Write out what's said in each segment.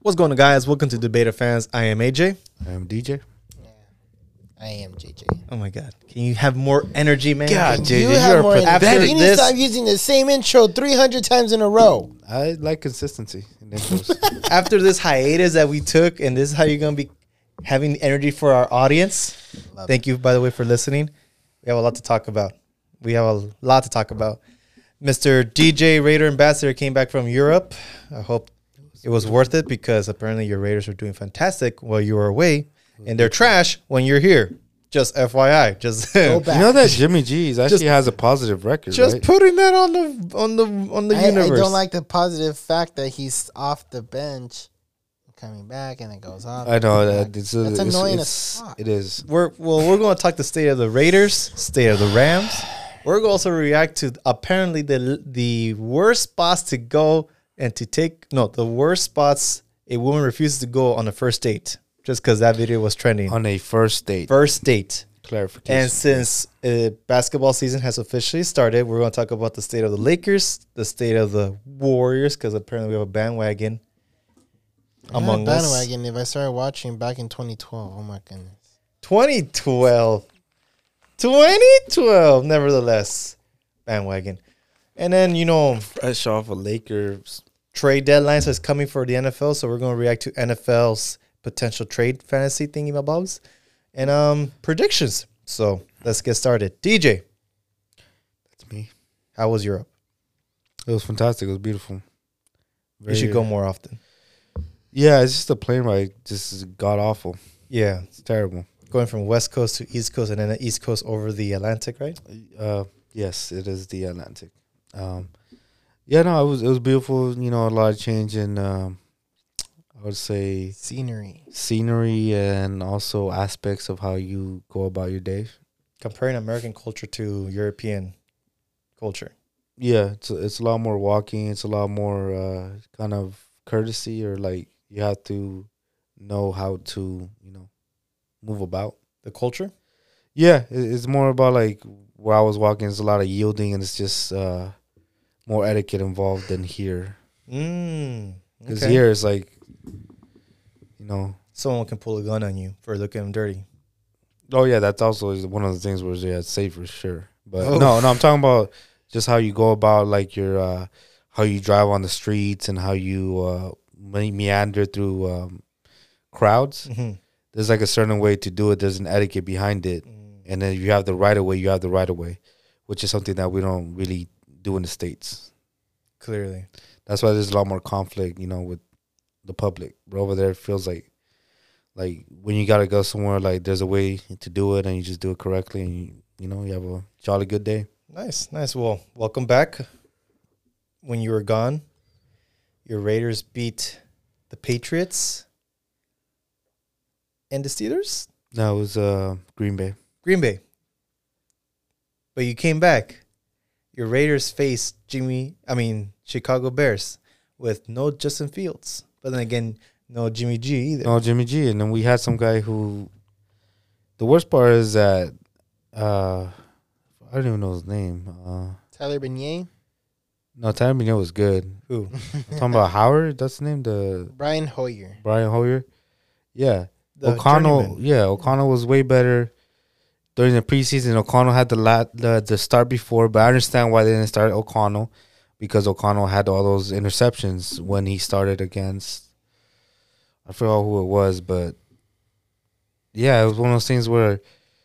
What's going on, guys? Welcome to Debater Fans. I am AJ. I am DJ. I am JJ. Oh my God. Can you have more energy, man? God, You JJ, have you're more energy. After You need to this- stop using the same intro 300 times in a row. I like consistency in intros. After this hiatus that we took, and this is how you're going to be having energy for our audience. Love Thank you, by the way, for listening. We have a lot to talk about. Mr. DJ Raider Ambassador came back from Europe. I hope it was worth it because apparently your Raiders are doing fantastic while you were away, and they're trash when you're here. Just FYI, just Go back. You know that Jimmy G's actually has a positive record, just right? putting that on the I universe. don't like the positive fact that he's off the bench, coming back, and it goes off. I know that That's annoying as fuck. It is. We're going to talk the state of the Raiders, state of the Rams. We're going to also react to apparently the worst spots to go and to take. No, the worst spots a woman refuses to go on a first date just because that video was trending. On a first date. First date. Clarification. And since basketball season has officially started, we're going to talk about the state of the Lakers, the state of the Warriors, because apparently we have a bandwagon among us. Bandwagon. If I started watching back in 2012, oh my goodness. 2012, nevertheless, bandwagon. And then, Fresh off of Lakers. trade deadlines is coming for the NFL, so we're going to react to NFL's potential trade fantasy thingy-mabobs and predictions. So let's get started. DJ, That's me. how was Europe? It was fantastic. It was beautiful. You should go more often. Yeah, it's just a plane ride. Just god awful. Yeah, It's terrible. going from West Coast to East Coast and then the East Coast over the Atlantic, right? Yes, it is the Atlantic. Yeah, no, it was beautiful. You know, a lot of change in, I would say, scenery and also aspects of how you go about your day. Comparing American culture to European culture. Yeah, it's a lot more walking. It's a lot more kind of courtesy, or like you have to know how to, move about. The culture? Yeah, it's more about like where I was walking. There's a lot of yielding, and it's just more etiquette involved than here. Because here it's like, someone can pull a gun on you for looking dirty. oh yeah, that's also one of the things where it's safe for sure. But Oh. no, I'm talking about just how you go about like your how you drive on the streets and how you meander through crowds. Mm-hmm. There's like a certain way to do it. There's an etiquette behind it. And then you have the right of way. You have the right of way, which is something that we don't really do in the States. Clearly. That's why there's a lot more conflict, with the public. But over there, it feels like when you got to go somewhere, like there's a way to do it and you just do it correctly and, you have a jolly good day. Nice. Well, welcome back. When you were gone, your Raiders beat the Patriots and the Steelers? No, it was Green Bay. Green Bay. But you came back. Your Raiders faced Chicago Bears with no Justin Fields. But then again, no Jimmy G either. No, Jimmy G. And then we had some guy who, the worst part is that, I don't even know his name. Tyler Beignet, No, Tyler Beignet was good. Who? I'm talking about Howard. That's the name. Brian Hoyer. Brian Hoyer. Yeah. The O'Connell. journeyman. Yeah, O'Connell was way better during the preseason. O'Connell had the start before, but I understand why they didn't start O'Connell, because O'Connell had all those interceptions when he started against, I forgot who it was, but yeah, it was one of those things where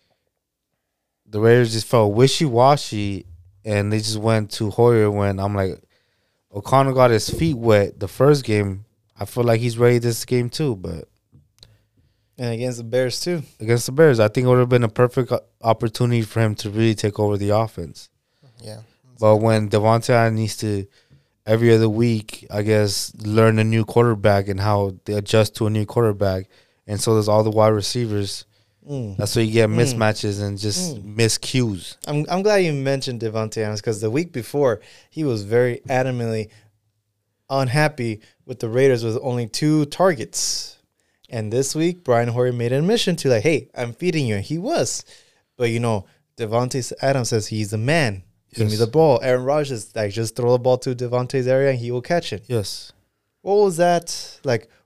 the Raiders just felt wishy-washy and they just went to Hoyer when I'm like, O'Connell got his feet wet the first game. I feel like he's ready this game too, but And against the Bears too. against the Bears, I think it would have been a perfect opportunity for him to really take over the offense. Yeah. But when Devontae Adams needs to, every other week, I guess, learn a new quarterback and how they adjust to a new quarterback, and so does all the wide receivers, that's where you get mismatches and just miscues. I'm glad you mentioned Devontae Adams because the week before, he was very adamantly unhappy with the Raiders with only 2 targets. And this week, Brian Hoyer made an admission to hey, I'm feeding you. And he was. But, Devontae Adams says he's the man. Give me the ball. Aaron Rodgers, just throw the ball to Devontae's area and he will catch it. Yes. What was that?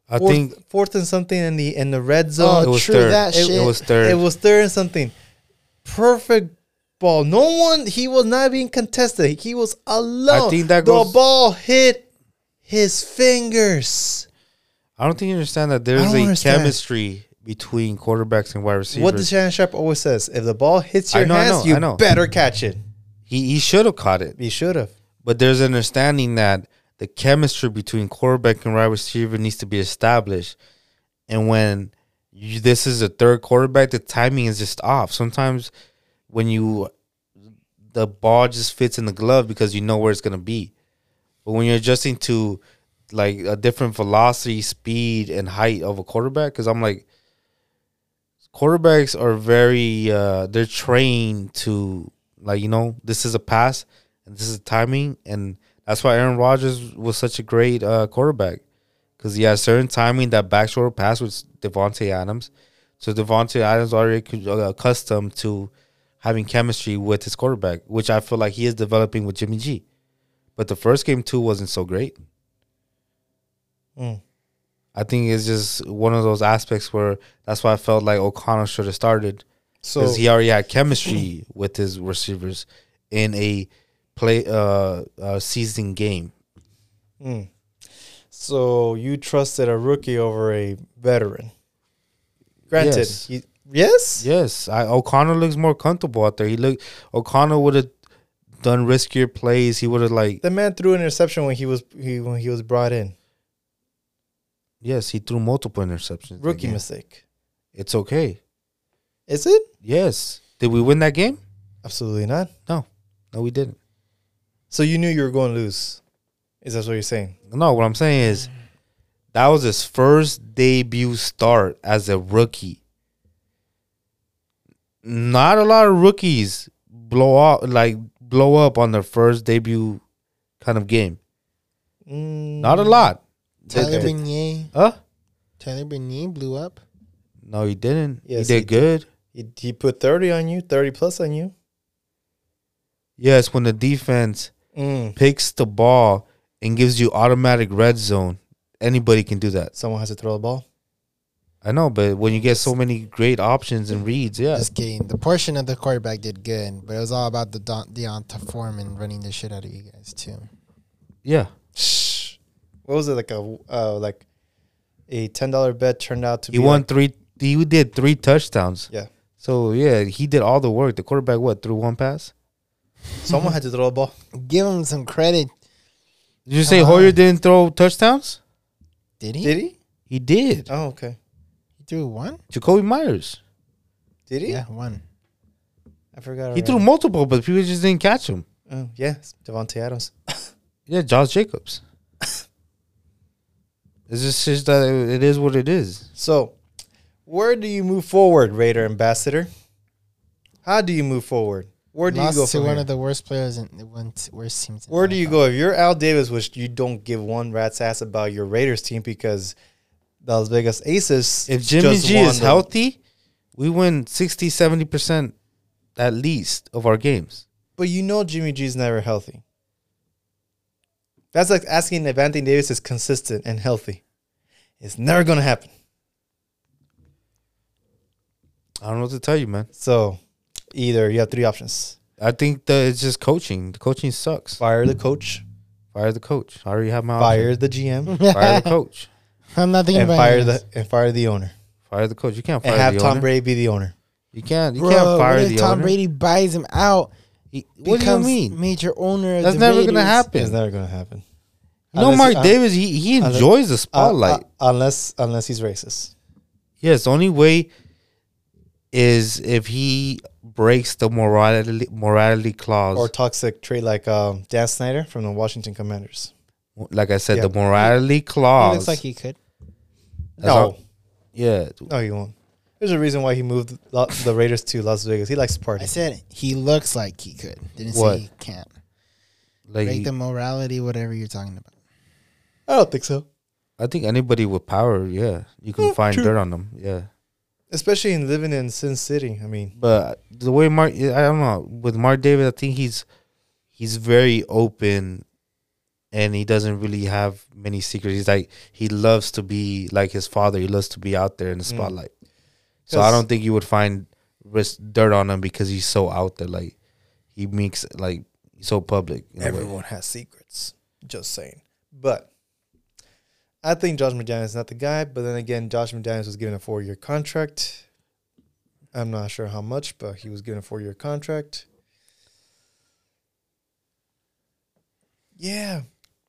I think fourth and something in the red zone. it was true third. that shit. It was third. It was third and something. Perfect ball. No one. He was not being contested. He was alone. I think that the goes- ball hit his fingers. I don't think you understand that there's I don't a understand. chemistry between quarterbacks and wide receivers. What the Shannon Sharp always says: if the ball hits your I know, I hands, know, I you know. better catch it. He should have caught it. He should have. But there's an understanding that the chemistry between quarterback and wide receiver needs to be established. And when this is a third quarterback, the timing is just off. Sometimes when the ball just fits in the glove because you know where it's going to be. But when you're adjusting to like a different velocity, speed, and height of a quarterback, because I'm like, quarterbacks are very, they're trained to, like, this is a pass and this is timing. And that's why Aaron Rodgers was such a great quarterback, because he has certain timing. That back shoulder pass with Devontae Adams. So Devontae Adams already accustomed to having chemistry with his quarterback, which I feel like he is developing with Jimmy G. But the first game, too, wasn't so great. I think it's just one of those aspects where that's why I felt like O'Connell should have started, So because he already had chemistry with his receivers in a season game. So you trusted a rookie over a veteran. Granted, Yes. yes? Yes, O'Connell looks more comfortable out there. O'Connell would have done riskier plays. He would have The man threw an interception when he was brought in. Yes, he threw multiple interceptions. Rookie again. mistake. It's okay. Is it? Yes. Did we win that game? Absolutely not. No, we didn't. So you knew you were going to lose. Is that what you're saying? No, what I'm saying is that was his first debut start as a rookie. Not a lot of rookies blow up on their first debut kind of game. Not a lot. Tyler Okay. Bernier. Huh? Tyler Bernier blew up. No, he didn't. Yes, he he did good. He put 30 on you, 30 plus on you. Yes, when the defense picks the ball and gives you automatic red zone, anybody can do that. Someone has to throw the ball. I know, but when you get so many great options and reads, yeah. Just kidding. The portion of the quarterback did good, but it was all about the Deonta Foreman running the shit out of you guys too. Yeah. What was it, like a $10 bet turned out to He be won like, 3. He did 3 touchdowns. Yeah. So yeah, he did all the work. The quarterback threw one pass? someone had to throw the ball. Give him some credit. Did you say Hoyer didn't throw touchdowns? Did he? Did he? He did. Oh, okay. He threw one? Jacoby Myers. Did he? Yeah, one. I forgot. He threw already. multiple, but people just didn't catch him. Oh, yeah, Devontae Adams. Yeah, Josh Jacobs. It's just that it is what it is. So, where do you move forward, Raider Ambassador? How do you move forward? Where do Lost you go to from one here? of the worst players in the worst teams. in Where the do you NFL. go? If you're Al Davis, which you don't give one rat's ass about your Raiders team because the Las Vegas Aces. If Jimmy just G won is healthy, we win 60-70% at least of our games. But you know Jimmy G's never healthy. That's like asking if Anthony Davis is consistent and healthy. It's never going to happen. I don't know what to tell you, man. So, either you have 3 options. I think that it's just coaching. The coaching sucks. Fire the coach, Fire the coach. I already have my fire the GM, option. Fire the coach. I'm not thinking and about fire the owner. Fire the coach. You can't fire And have the Tom owner. Brady be the owner. You can't Bro, fire what if the Tom owner. Brady buys him out? What do you Becomes mean? major owner of That's the never gonna Raiders. happen. It's never going to happen. You know, Unless- Mark Davis, he enjoys the spotlight. Unless he's racist. Yes, the only way is if he breaks the morality clause. Or toxic trait like Dan Snyder from the Washington Commanders. Like I said, Yeah. the morality He clause. looks like he could. That's No. all- Yeah. No, he won't. There's a reason why he moved the Raiders to Las Vegas. He likes to party. I said he looks like he could. Didn't What? say he can't. Like Break the morality, whatever you're talking about. I don't think so. I think anybody with power, yeah, you can find true. dirt on them. Yeah. Especially in living in Sin City. I mean, But the way I don't know, with Mark Davis, I think he's very open and he doesn't really have many secrets. He's like, he loves to be like his father. He loves to be out there in the spotlight. So I don't think you would find dirt on him because he's so out there. Like, he makes, like, he's so public. Everyone has secrets. Just saying. But I think Josh McDaniels is not the guy. But then again, Josh McDaniels was given a 4-year contract. I'm not sure how much, but he was given a 4-year contract. Yeah.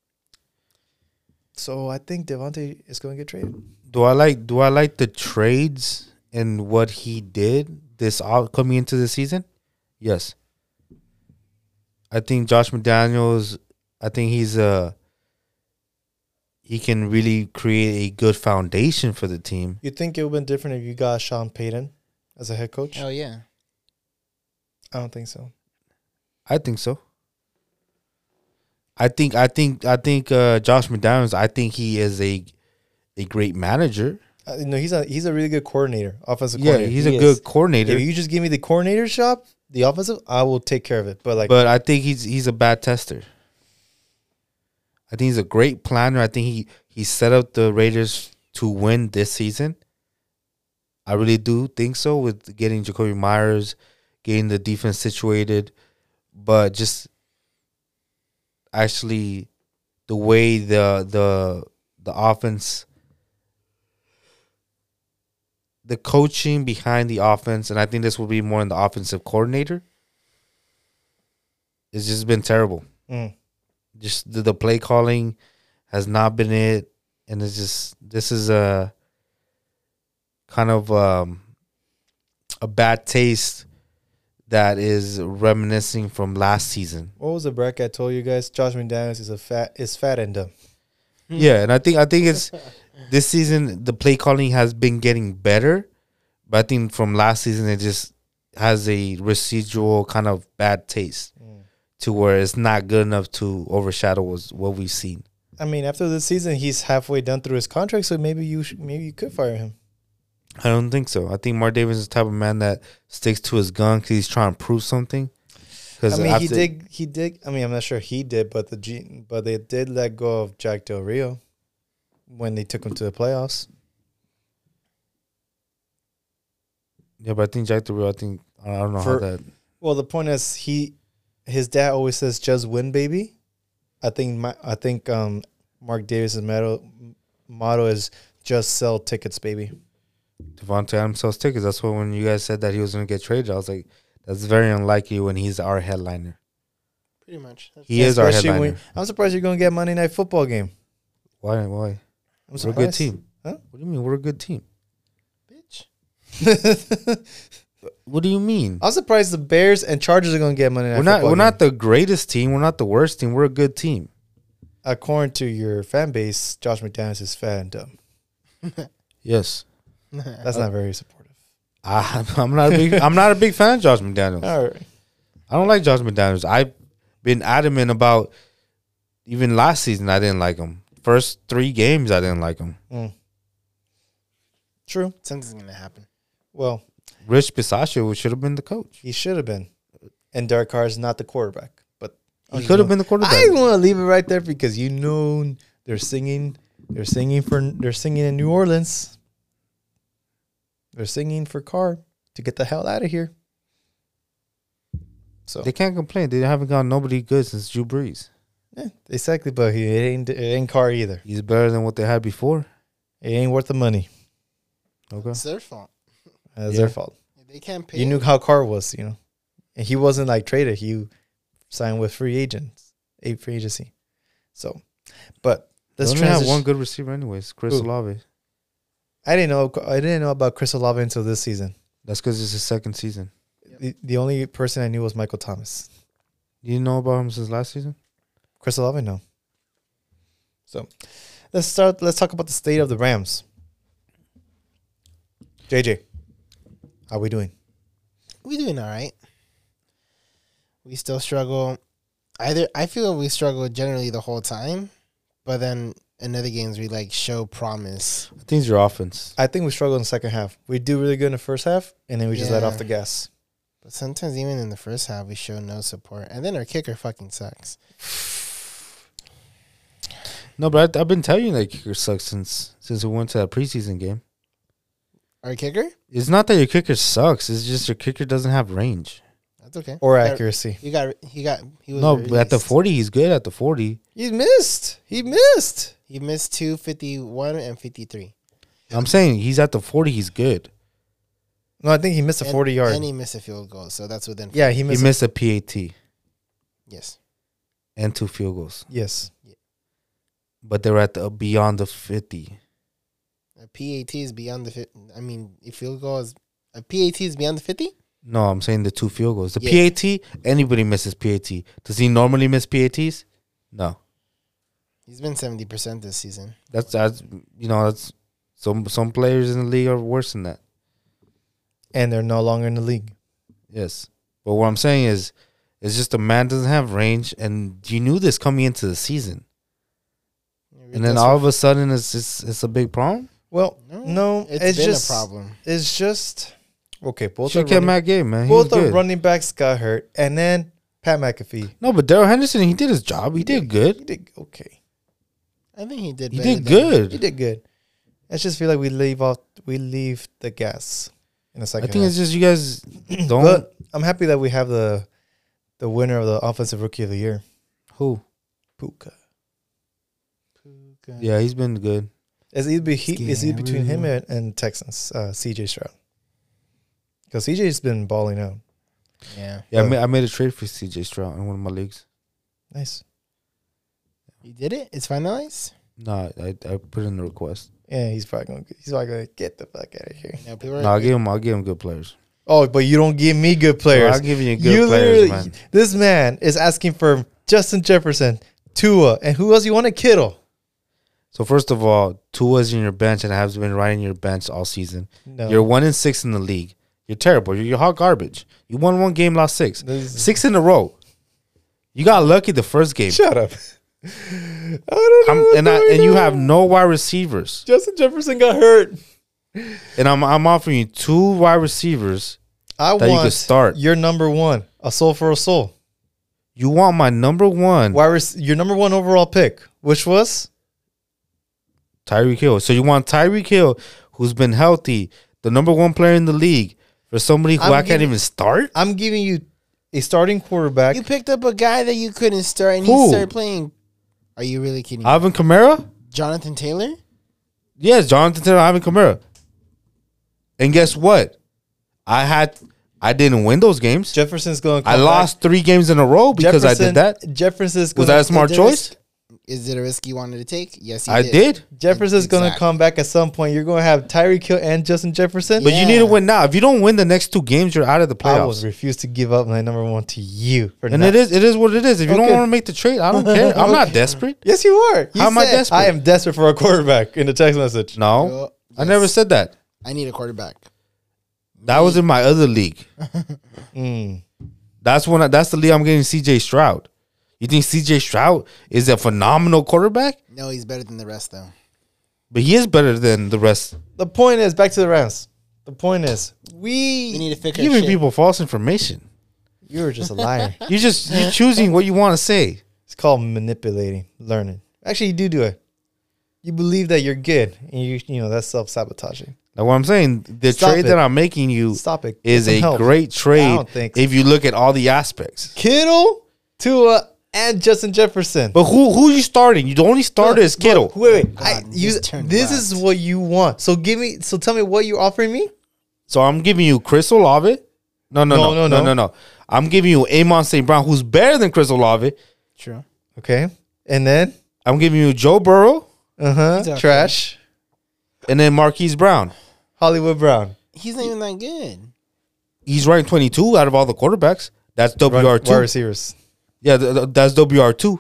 So I think Devontae is going to get traded. Do I like the trades and what he did coming into the season? Yes. I think Josh McDaniels, I think he can really create a good foundation for the team. You think it would have been different if you got Sean Payton as a head coach? Oh yeah. I don't think so. I think so. I think Josh McDaniels, I think he is a great manager. No, he's a really good coordinator, offensive Yeah, coordinator. he's a good coordinator. If you just give me the coordinator job, the offensive, I will take care of it. But I think he's a bad tester. I think he's a great planner. I think he set up the Raiders to win this season. I really do think so, with getting Jacoby Myers, getting the defense situated, but just actually the way the offense, the coaching behind the offense, and I think this will be more in the offensive coordinator, it's just been terrible. Just the play calling has not been it, and it's just, this is a kind of a bad taste that is reminiscing from last season. What was the bracket I told you guys? Josh McDaniels is fat and dumb. Yeah, and I think it's this season the play calling has been getting better, but I think from last season it just has a residual kind of bad taste to where it's not good enough to overshadow what we've seen. I mean, after this season, he's halfway done through his contract, so maybe you could fire him. I don't think so. I think Mark Davis is the type of man that sticks to his gun because he's trying to prove something. I mean, he did. I mean, I'm not sure he did, but they did let go of Jack Del Rio when they took him to the playoffs. Yeah, but I think Jack Del Rio, I don't know how that. Well, the point is, his dad always says, "Just win, baby." I think Mark Davis's motto is, "Just sell tickets, baby." Devontae Adams sells tickets. That's why when you guys said that he was going to get traded, I was like, that's very unlikely when he's our headliner. Pretty much. He is our headliner. I'm surprised you're going to get a Monday Night Football game. Why? I'm We're surprised. a good team. Huh? What do you mean? We're a good team. Bitch. What do you mean? I'm surprised the Bears and Chargers are going to get Monday Night Football. We're not the greatest team. We're not the worst team. We're a good team. According to your fan base, Josh McDaniels is fat and dumb. Yes. That's not very supportive. I'm not a big fan of Josh McDaniels. All right. I don't like Josh McDaniels. I've been adamant about, even last season I didn't like him. First 3 games I didn't like him. True. Something's gonna happen. Well, Rich Bisaccia should have been the coach. he should have been. And Derek Carr is not the quarterback. But He could have been the quarterback. I want to leave it right there because they're singing. They're singing in New Orleans. They're singing for Carr to get the hell out of here. So They can't complain. They haven't got nobody good since Drew Brees. yeah, exactly. But it ain't Carr either. He's better than what they had before. It ain't worth the money. Okay. It's their fault. That's Yeah. their fault. They can't pay. You knew how Carr was, and he wasn't like traded. He signed with free agency. So, but let's They only have transition. one good receiver anyways, Chris Who? Olave. I didn't know about Chris Olave until this season. That's because it's his second season. The only person I knew was Michael Thomas. You didn't know about him since last season? Chris Olave, no. So, let's talk about the state of the Rams. JJ, how we doing? We doing all right. We still struggle. I feel we struggle generally the whole time, but then in other games we show promise. I think it's your offense. I think we struggled in the second half. We do really good in the first half, and then we just let Yeah. off the gas. But sometimes even in the first half we show no support, and then our kicker fucking sucks. No, but I've been telling you that kicker sucks since we went to that preseason game. Our kicker? It's not that your kicker sucks. It's just your kicker doesn't have range. That's okay. Or accuracy. He was No, but at the released. 40, he's good at the 40. He missed. He missed. He missed 251 and 53. I'm saying he's at the 40, he's good. No, I think he missed a 40-yard. And he missed a field goal, so that's within. Yeah, he He missed. missed a PAT Yes. and 2 field goals. Yes. But they were at the beyond the 50. A PAT is beyond the 50. I mean, a field goal is. A PAT is beyond the 50? No, I'm saying the 2 field goals. The Yeah. PAT, anybody misses PAT. Does he normally miss PATs? No. He's been 70% this season. That's that's some players in the league are worse than that. And they're no longer in the league. Yes. But what I'm saying is it's just a man doesn't have range, and you knew this coming into the season. And then all of a sudden it's a big problem. Well, no, it's been just a problem. It's just okay. Both Should are get running, Matt Gay, man. He both was the good. running backs got hurt, and then Pat McAfee. No, but Darrell Henderson, he did his job. He did He good. did okay. I think he did. He better did than- good. He did good. I just feel like we leave the gas in the I second. think it's just you guys don't. But I'm happy that we have the winner of the offensive rookie of the year, Who? Puka. Yeah, he's been good. It's either between him and Texans, CJ Stroud. Because CJ's been balling out. Yeah. Yeah, I made a trade for CJ Stroud in one of my leagues. Nice. You did it? It's finalized? No, I put in the request. Yeah, he's probably gonna get the fuck out of here. Yeah, people are, No, I'll give him good players. Oh, but you don't give me good players. I'll give you good You players, literally- man. This man is asking for Justin Jefferson, Tua, and who else you want? Kittle. So first of all, Tua's in your bench and has been riding your bench all season. No. You're 1-6 in the league. You're terrible. You're hot garbage. You won one game, lost 6. This is- 6 in a row. You got lucky the first game. Shut up. I don't know. what's And going you on. have no wide receivers. Justin Jefferson got hurt. And I'm offering you 2 wide receivers. I That you want could start. your number one, a soul for a soul. You want my number one, Your number one overall pick, which was Tyreek Hill. So you want Tyreek Hill, who's been healthy, the number 1 player in the league, for somebody who I'm I can't giving- even start? I'm giving you a starting quarterback. You picked up a guy that you couldn't start, and Who? he started playing. Are you really kidding me? Alvin Kamara? Jonathan Taylor? Yes, Jonathan Taylor, Alvin Kamara. And guess what? I didn't win those games. Jefferson's going. I lost 3 games in a row because I did that. Jefferson's Was gonna, that a smart Is it a choice? Is it a risk you wanted to take? Yes, you I did. did. Jefferson's going to Exactly. come back at some point. You're going to have Tyreek Hill and Justin Jefferson. But you need to Yeah. win now. If you don't win the next 2 games, you're out of the I will playoffs. refuse to give up my number one to you. For And not- it is what it is. If you don't Okay. want to make the trade, I don't care. I'm not desperate. Yes, you are. You How am I said, desperate? I am desperate for a quarterback in the text message. No, Yo, I never yes. said that. I need a quarterback. That was in my other league. Mm. That's the league I'm getting CJ Stroud. You think CJ Stroud is a phenomenal quarterback? No, he's better than the rest, though. But he is better than the rest. The point is, back to the Rams. The point is, We need to fix our Giving shit. people false information. you're just a liar. You're choosing what you want to say. It's called manipulating, learning. Actually, you do it. You believe that you're good, and you know that's self-sabotaging. Now, what I'm saying, the Stop trade it. that I'm making you Stop it. is Get some a help. great I trade don't think so. if you look at all the aspects. Kittle, Tua, and Justin Jefferson. But who you starting? The only starter is Kittle. Wait. God, this turned This left. is what you want. So tell me what you're offering me. So I'm giving you Chris Olave. No. I'm giving you Amon St. Brown, who's better than Chris Olave. True. Okay. And then, I'm giving you Joe Burrow He's okay. trash. and then Marquise Brown. Hollywood Brown. He's not even that good. He's ranked 22 out of all the quarterbacks. That's Wide WR2. receivers. Yeah, that's WR2.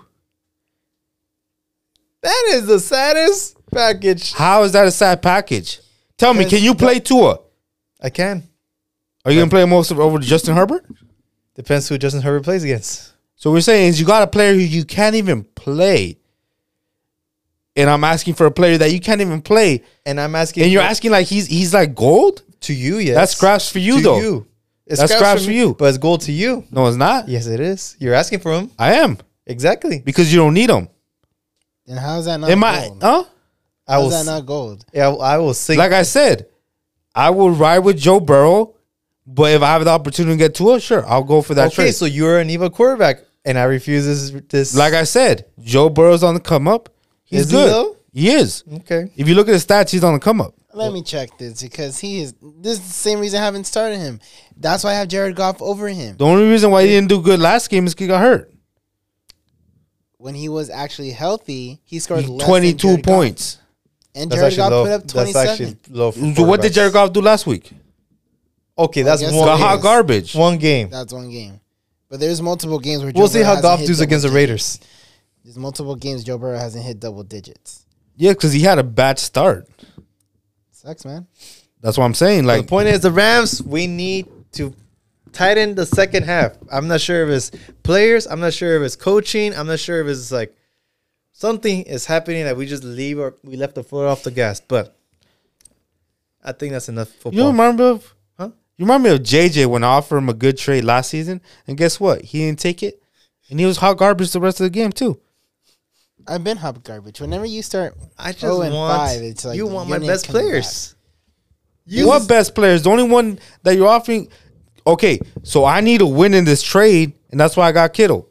That is the saddest package. How is that a sad package? Tell me, can you play Tua? I can. Are you going to play him over Justin Herbert? Depends who Justin Herbert plays against. So we're saying is you got a player who you can't even play. And I'm asking for a player that you can't even play. And I'm asking. And you're asking like he's like gold? to you, yes. That's scraps for you, To though. you. It's That's scraps for me, you. But it's gold to you. No, it's not. Yes, it is. You're asking for him. I am. Exactly. Because you don't need him. And how's that not Am I? gold? Huh? I will. How's that not gold? Yeah, I will sing. Like I said, I will ride with Joe Burrow, but if I have the opportunity to get Tua, sure, I'll go for that okay, trade. so you're an evil quarterback, and I refuse this. Like I said, Joe Burrow's on the come up. He's Is he, good. though? He is. Okay. If you look at his stats, he's on the come up. Let me check this because he is. This is the same reason I haven't started him. That's why I have Jared Goff over him. The only reason why he didn't do good last game is because he got hurt. When he was actually healthy, he scored less than 22 Jared Goff. points. And That's Jared actually Goff low. put up That's 27. actually low. For So what did quarterbacks. Jared Goff do last week? Okay, that's guess one. Got so. hot Game. garbage. One game. That's one game. But there's multiple games where We'll Joe see Burrow how hasn't Goff hit does double against the digits. Raiders. There's multiple games Joe Burrow hasn't hit double digits. Yeah, because he had a bad start. Sucks, man. That's what I'm saying. The Like, point is, the Rams, we need to tighten the second half. I'm not sure if it's players. I'm not sure if it's coaching. I'm not sure if it's like something is happening that we just we left the foot off the gas. But I think that's enough football. you remember of, Huh? You remind me of JJ when I offered him a good trade last season, and guess what? He didn't take it, and he was hot garbage the rest of the game too. I've been hot garbage. Whenever you start I just 0 and want 5, it's like you want your my name's best coming players. What best players? The only one that you're offering. Okay, so I need a win in this trade, and that's why I got Kittle.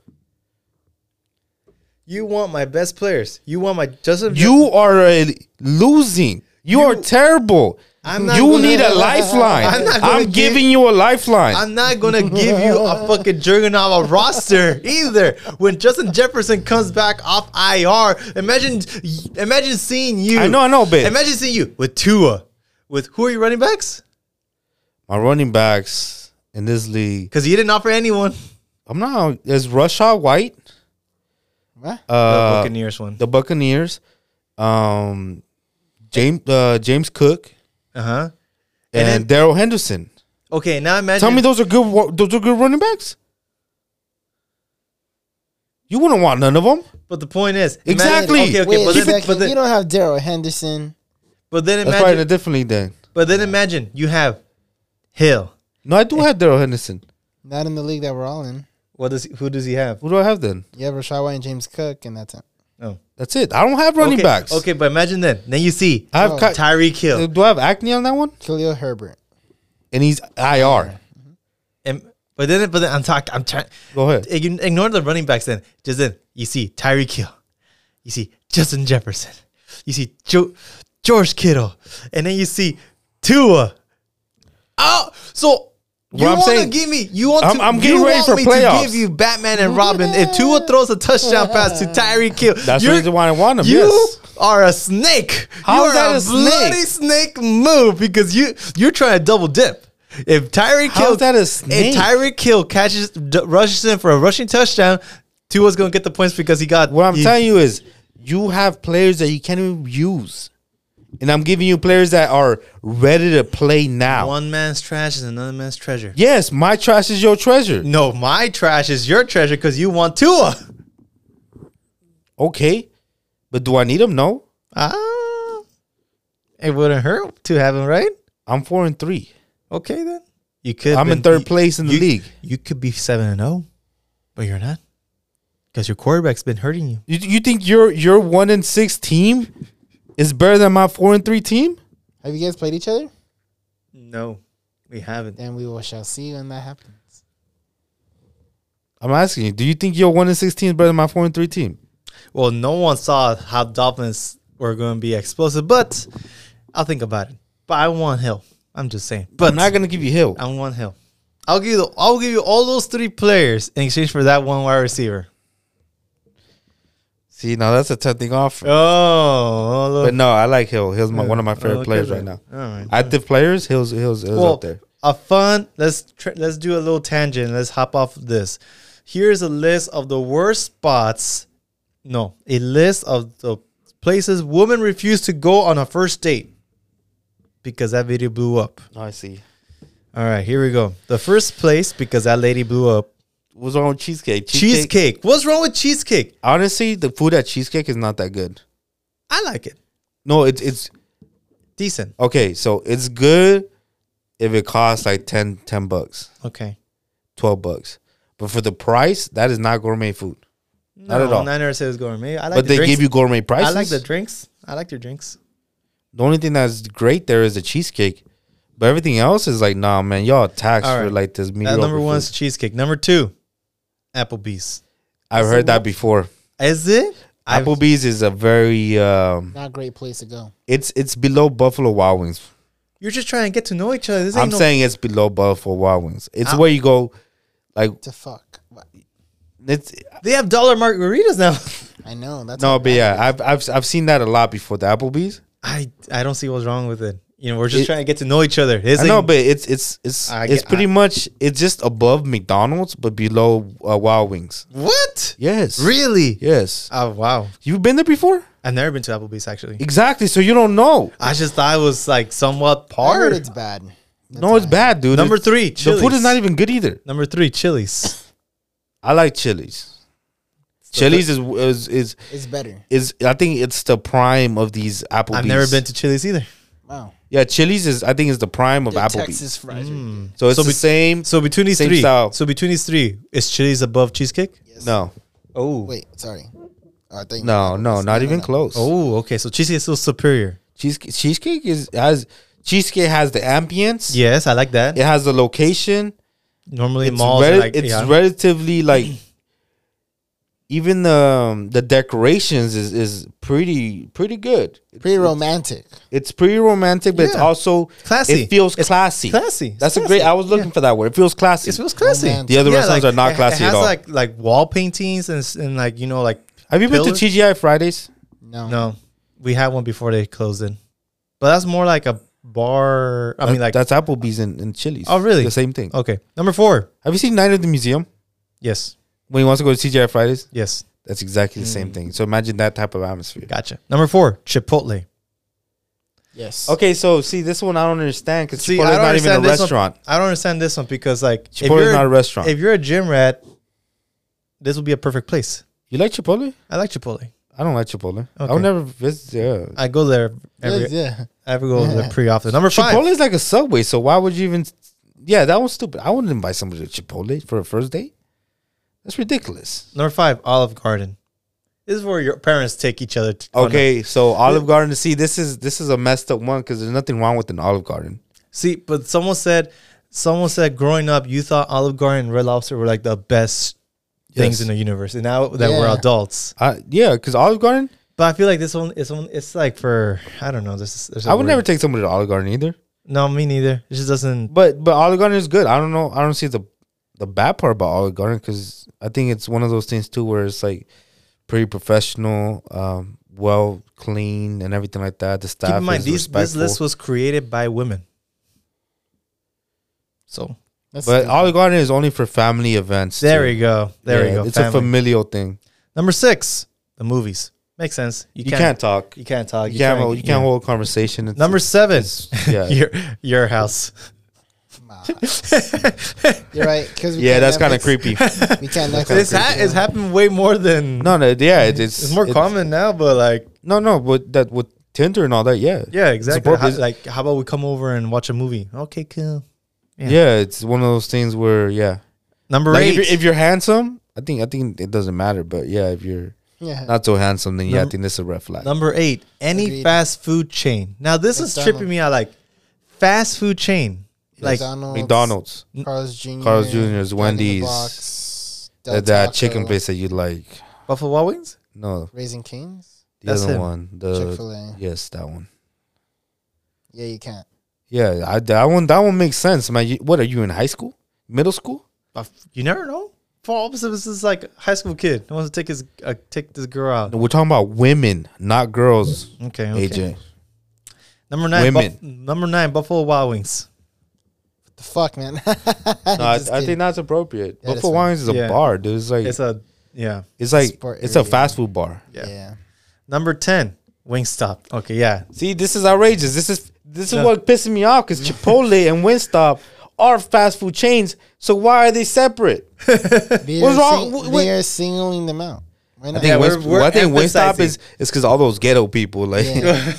You want my best players. You want my Justin. You are losing. You are terrible. I'm not You gonna- need a lifeline. I'm not gonna I'm giving you a lifeline. I'm not gonna give you a fucking Jurgenov roster either. When Justin Jefferson comes back off IR, imagine seeing you. I know, babe. Imagine seeing you with Tua. With who are your running backs? My running backs in this league. Because you didn't offer anyone. I'm not. Is Rashad White? What? The Buccaneers one. The Buccaneers. James Cook And and Darrell Henderson. Okay, now imagine. Tell me those are good. Those are good running backs. You wouldn't want none of them. But the point is, Exactly. Okay, Wait but a then, second. You don't have Darrell Henderson. but then That's probably in a imagine. different league then. But then imagine you have Hill. No, I do have Darrell Henderson. Not in the league that we're all in. Who does he have? Who do I have then? You have Rashad White and James Cook, and that's it. That's it. I don't have running okay, backs. Okay, but imagine then. Then you see I have Oh. Tyreek Hill. Do I have acne on that one? Khalil Herbert. And he's IR. But then I'm trying. Go ahead. Ignore the running backs then. Just then you see Tyreek Hill. You see Justin Jefferson. You see George Kittle. And then you see Tua. Oh, so you I'm want to saying- give me you want to I'm getting you ready want for me playoffs. to give you Batman and Robin. If Tua throws a touchdown pass to Tyreek Hill, That's the reason why I want him. you Yes. are a snake. How you is that a bloody snake move because you're trying to double dip. If Tyreek How Hill is that a snake? If Tyreek Hill rushes in for a rushing touchdown, Tua's gonna get the points because he got. What I'm telling you is, you have players that you can't even use, and I'm giving you players that are ready to play now. One man's trash is another man's treasure. Yes, my trash is your treasure. No, my trash is your treasure because you want Tua. Okay, but do I need him? No. It wouldn't hurt to have him, right? I'm 4-3. Okay, then you could. I'm in third place in the league. You could be 7-0, but you're not because your quarterback's been hurting you. You think your 1-6 team is better than my 4-3 team? Have you guys played each other? No, we haven't. Then we shall see when that happens. I'm asking you. Do you think your 1-6 team is better than my 4-3 team? Well, no one saw how Dolphins were going to be explosive, but I'll think about it. But I want Hill. I'm just saying. But I'm not gonna give you Hill. I want Hill. I'll give you all those 3 players in exchange for that one wide receiver. See, now that's a tempting offer. Oh, But no, I like Hill. Hill's one of my favorite players right now. All right. Active players, Hill's up there. A fun. Let's do a little tangent. Let's hop off of this. Here's a list of the worst spots. No, a list of the places women refuse to go on a first date because that video blew up. Oh, I see. All right, here we go. The first place because that lady blew up. What's wrong with cheesecake? Cheesecake. What's wrong with cheesecake? Honestly, the food at Cheesecake is not that good. I like it. No, it's Decent. okay. So it's good if it costs like $10 Okay. $12. But for the price, that is not gourmet food. Not at all. I never said it was gourmet. I like But the they drinks. give you gourmet prices. I like the drinks. I like their drinks. The only thing that's great there is the cheesecake. But everything else is like, nah, man, y'all taxed All for right. like this That mediocre number one's food. cheesecake. Number two, Applebee's. I've heard that before. Is it? Applebee's is a very Not a great place to go. it's below Buffalo Wild Wings. You're just trying to get to know each other. This ain't I'm no, saying it's below Buffalo Wild Wings. It's Ah. where you go, like To fuck. What? it's they have dollar margaritas now. I know. That's no, how but bad yeah, it I've seen that a lot before. The Applebee's. I don't see what's wrong with it. You know, we're just It- trying to get to know each other. This I know, ain't- but it's I it's get- pretty much it's just above McDonald's, but below Wild Wings. what? Yes, Really? yes. Oh wow! You've been there before? I've never been to Applebee's actually. Exactly. So you don't know. I just thought it was like somewhat I par. heard it's bad. That's No, it's why. bad, dude. Number It's- three, the food is Chili's. not even good either. Number three, Chili's. I like Chili's. Chili's is It's better. I think it's the prime of these Applebee's. I've never been to Chili's either. Wow. Yeah, Chili's is I think is the prime of The Applebee's. Texas fries. Are good. So it's So the be- same. So between these Same three, style. is Chili's above cheesecake? Yes. No, Oh, Wait, sorry. Oh, I thought you no, meant no, Applebee's. not even no. close. oh, okay. So cheesecake is still superior. Cheesecake cheesecake has the ambience. Yes, I like that. It has the location. Normally It's, malls are like it's yeah. relatively like even the decorations is pretty good. Pretty romantic. It's pretty romantic, but it's Yeah. also Classy. It feels It's classy. classy. That's It's a great. classy. I was looking for that word. It feels classy. It feels classy. Romantic. The other restaurants are not it classy has at all. like wall paintings and like you know like Have you been to pillars? TGI Fridays? No. no, we had one before they closed it, but that's more like a bar. I mean like that's Applebee's and Chili's. Oh, really? The same thing. okay. Number four, Have you seen Night at the Museum? yes, When he wants to go to TGI Fridays, yes, that's exactly the same thing. So imagine that type of atmosphere. gotcha. Number four, Chipotle. Yes. Okay, so see this one I don't understand because See, Chipotle I is don't not even a understand this one. restaurant. I don't understand this one because like if Chipotle is you're not a restaurant. if you're a gym rat, this will be a perfect place. You like Chipotle? I like Chipotle. I don't like Chipotle. I Okay. would never visit. Yeah. I go there every. yeah. I go there pretty often. Number five. Chipotle is like a Subway, so why would you even? Yeah, that was stupid. I wouldn't invite somebody to Chipotle for a first date. That's ridiculous. Number five, Olive Garden. This is where your parents take each other. To, Okay, so Olive Garden. See, this is a messed up one because there's nothing wrong with an Olive Garden. See, but someone said growing up you thought Olive Garden and Red Lobster were like the best things Yes. in the universe, and now that we're Yeah. adults. Yeah, because Olive Garden, But I feel like this one it's like for I don't know. There's a I would word. never take somebody to Olive Garden either. No, me neither. It just doesn't. But Olive Garden is good. I don't know. I don't see the bad part about Olive Garden because I think it's one of those things too where it's like pretty professional, well clean and everything like that. The staff Keep in mind is this respectful. list was created by women. So That's But good. Olive Garden is only for family events. there too. we go. There Yeah, we go. It's a Family. familial thing. Number six, the movies. Makes sense. You can't talk. You can't talk. You can't. try- You can't yeah. hold a conversation. It's- Number seven, yeah. your house. Nah. You're right. Because Yeah, that's kind of creepy. We can't Netflix. It's happened way more than. No, yeah, it's more common now, but like, No, but that with Tinder and all that, yeah, yeah, exactly. appropriate. Like, how about we come over and watch a movie? Okay, cool. yeah. It's one of those things where Number like eight. if you're handsome, I think it doesn't matter. But yeah, if you're Yeah. not so handsome, then yeah, I Num- think this is a red flag. Number eight, any Agreed. fast food chain. Now this is McDonald's. tripping me out. Like, fast food chain. Like, McDonald's, Carl's Jr. Carl's Jr.'s, Jack in the Wendy's, Box, Del that Taco, chicken place that you like. Buffalo Wild Wings. No, Raising Cane's, the That's other him. one. The Chick-fil-A. yes, that one. Yeah, you can't. Yeah, that one makes sense, man. What are you in high school, middle school? You never know. For opposite, this is like a high school kid who wants to take this girl out. We're talking about women, not girls. Okay. AJ, Number nine. Women. Number nine. Buffalo Wild Wings. What the fuck, man? no, I Just think kidding. that's appropriate. Yeah, that's Buffalo fine. Wild Wings is a Yeah. bar, dude. It's like It's a yeah. it's like Sport it's a area. fast food bar. Yeah. Yeah. Number 10. Wingstop. Okay. Yeah. See, this is outrageous. This is No. what pisses me off because Chipotle and Wingstop are fast food chains. So why are they separate? They What's are wrong? sing- What- They are singling them out. Why I not? think, Yeah, Wingstop, we're I think Wingstop emphasizing. is because all those ghetto people. Like Yeah,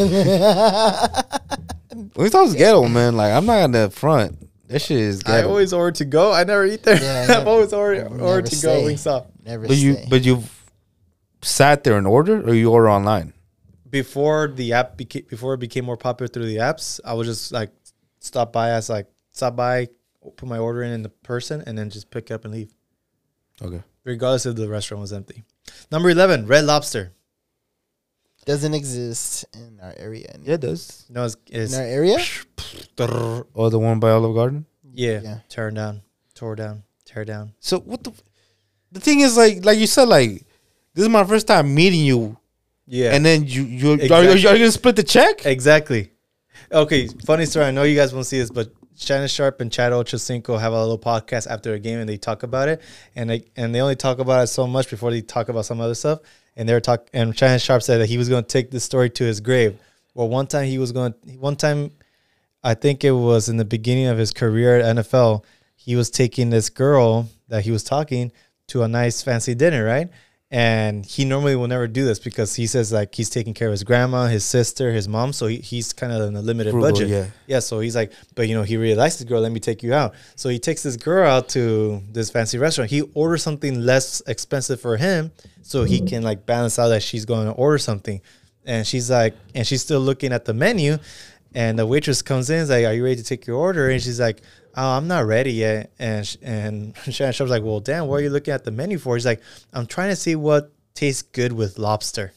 Wingstop's ghetto, man. Like I'm not gonna front. That shit is I ghetto. always order to go. I never eat there. Yeah, I I've never- always I ordered never to go say. Wingstop. Never But stay. you've sat there and ordered, or you order online? Before the app before it became more popular through the apps, I would just like stop by, put my order in the person, and then just pick up and leave, Okay. regardless if the restaurant was empty. Number 11, Red Lobster. Doesn't exist in our area anymore. Yeah, it does. No, it's In our area? Oh, the one by Olive Garden. yeah, tear down. So what the thing is, like you said, like this is my first time meeting you, Yeah, and then you Exactly. are you gonna split the check? exactly. Okay, funny story. I know you guys won't see this, but Shannon Sharp and Chad Ochocinco have a little podcast after a game, and they talk about it, and they only talk about it so much before they talk about some other stuff. And and Shannon Sharp said that he was going to take this story to his grave. Well, one time, I think it was in the beginning of his career at NFL, he was taking this girl that he was talking to a nice fancy dinner, right? And he normally will never do this because he says like he's taking care of his grandma, his sister, his mom. So he's kind of in a limited Frugal, budget. yeah. Yeah. So he's like, but he really likes this girl. Let me take you out. So he takes this girl out to this fancy restaurant. He orders something less expensive for him so he can like balance out that she's going to order something. And she's still looking at the menu. And the waitress comes in, is like, "Are you ready to take your order?" And she's like, "Oh, I'm not ready yet." And Shannon Sharp's like, "Well, damn, what are you looking at the menu for?" He's like, "I'm trying to see what tastes good with lobster."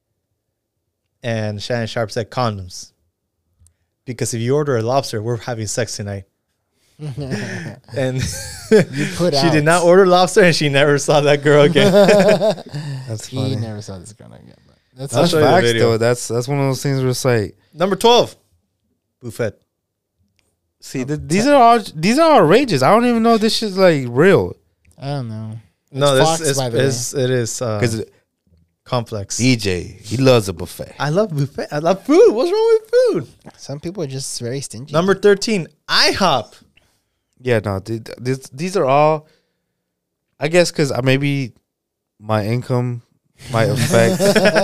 And Shannon Sharp said, "Condoms. Because if you order a lobster, we're having sex tonight." And she did not order lobster, and she never saw that girl again. That's He funny. never saw this girl again. But that's I'll That's show you the facts, video. though. That's one of those things where it's like, Number 12, buffet. see, these are outrageous. I don't even know if this shit's like real. I don't know. No, It's Fox, this by the way. it is Because complex. DJ, he loves a buffet. I love buffet. I love food. What's wrong with food? Some people are just very stingy. Number 13, IHOP. Yeah, no, these are all. I guess because maybe my income might affect.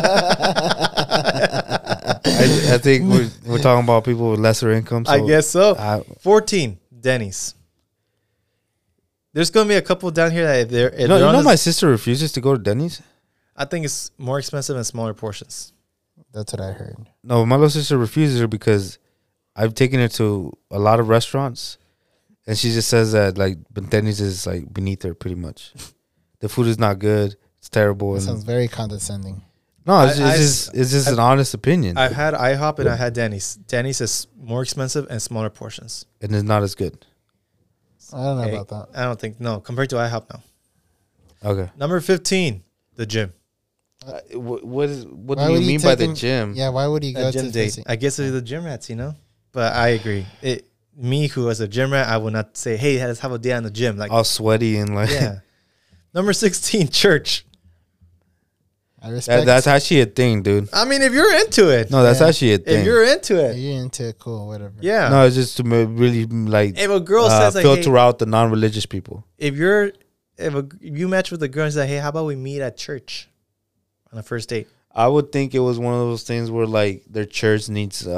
I think we're talking about people with lesser income. So I guess so. I- 14, Denny's. There's going to be a couple down here that you know my sister refuses to go to Denny's. I think it's more expensive and smaller portions. That's what I heard. No, my little sister refuses her because I've taken her to a lot of restaurants, and she just says that like Denny's is like beneath her pretty much. The food is not good. It's terrible. That And sounds very condescending. no, it's I- just an honest opinion, I've had IHOP and I had Denny's. Denny's is more expensive and smaller portions. and it's not as good. I don't know Hey, about that. I don't think, no, compared to IHOP, no. Okay. Number 15, the gym. What Why do you would you mean by take the them- gym? Yeah, why would you go A gym to date. this? I guess it's the gym rats, But I agree. Me, who was a gym rat, I would not say, "Hey, let's have a day on the gym." Like, All sweaty and like yeah. Number 16, church. I respect. that's actually a thing, dude. I mean, if you're into it, No, that's Yeah. actually a if thing. you're into If it, you're into it, cool, whatever. yeah. No, it's just to really like If a girl says like, filter hey, out the non-religious people. if you match with a girl and say, "Hey, how about we meet at church on a first date?" I would think it was one of those things where like their church needs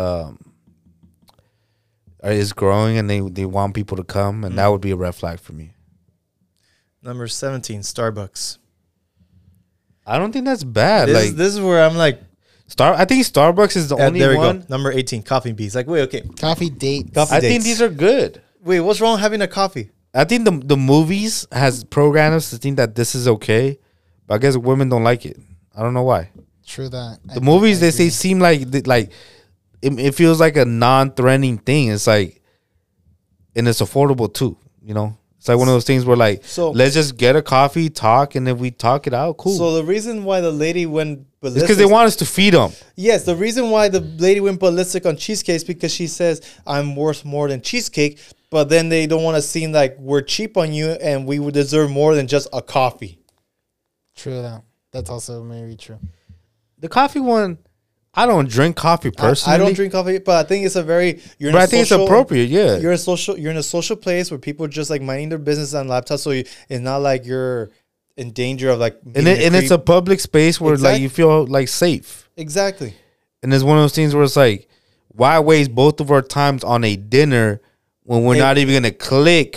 is growing and they want people to come, and that would be a red flag for me. Number 17, Starbucks. I don't think that's bad. This is where I'm like, I think Starbucks is the only there we one. go. Number 18, coffee beans. Like, wait, okay, Coffee date. Coffee I think dates. these are good. Wait, what's wrong with having a coffee? I think the movies has programmed us to think that this is okay, but I guess women don't like it. I don't know why. True that. The movies they say seem like it feels like a non-threatening thing. It's like, and it's affordable too. It's like one of those things where like, So- let's just get a coffee, talk, and if we talk it out, cool. So the reason why the lady went It's ballistic, because they want us to feed them. yes, the reason why the lady went ballistic on cheesecake is because she says I'm worth more than cheesecake, but then they don't want to seem like we're cheap on you and we would deserve more than just a coffee. True that. That's also maybe true. The coffee one, I don't drink coffee personally. I don't drink coffee, but I think it's a very but I think it's appropriate. Yeah, You're in a social place where people are just like minding their business on laptops, so it's not like you're in danger of like. and it's a public space where like you feel like safe. exactly. And it's one of those things where it's like, why waste both of our times on a dinner when we're Hey. not even gonna click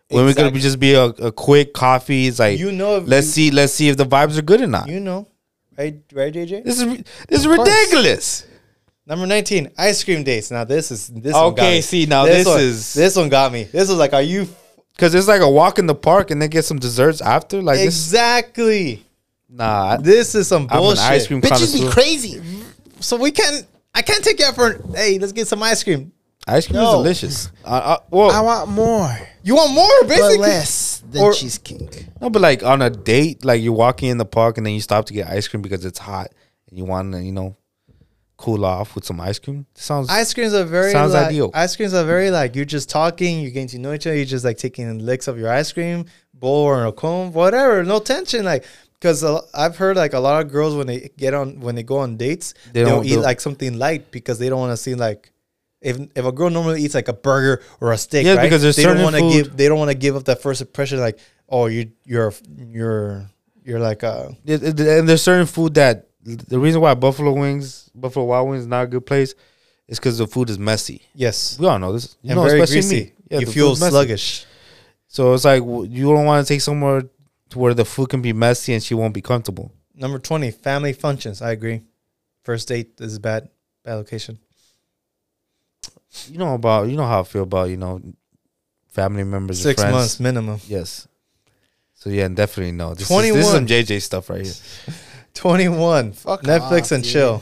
When we're gonna Exactly. just be a quick coffee. It's like You know, if let's see if the vibes are good or not. You know, right, JJ. This is Of course. ridiculous. Number 19, ice cream dates. Now this one got Okay, me. see, now this one, is- this one got me. This was like, are you Because it's like a walk in the park and then get some desserts after. Like exactly? nah. This is some I'm bullshit. an ice cream Bitches be connoisseur. crazy. So I can't take you out for. Hey, let's get some ice cream. Ice cream No. is delicious. Well, I want more, You want more, basically? but less than Or- cheesecake. no, but like on a date, like you're walking in the park and then you stop to get ice cream because it's hot and you want to, cool off with some ice cream. Sounds Ice creams are very Sounds like, ideal. Ice creams are very like you're just talking, you're getting to know each other, you're just like taking licks of your ice cream bowl or a cone, whatever, no tension. Like because I've heard like a lot of girls when they go on dates, they'll eat like something light because they don't want to seem like if a girl normally eats like a burger or a steak, Yeah, right? because there's they don't certain want to food- they don't want to give up that first impression like oh you're like and there's certain food that the reason why Buffalo Wild Wings is not a good place is because the food is messy. yes We all know this. and very especially greasy. me. Yeah, you the feel food's messy. sluggish. So it's like you don't want to take somewhere to where the food can be messy and she won't be comfortable. Number 20, family functions. I agree. First date is bad location. You know how I feel about family members. 6 and friends. months minimum. Yes. So yeah, definitely no. This is 21. some JJ stuff right here. 21. Fuck Netflix off, and dude. chill.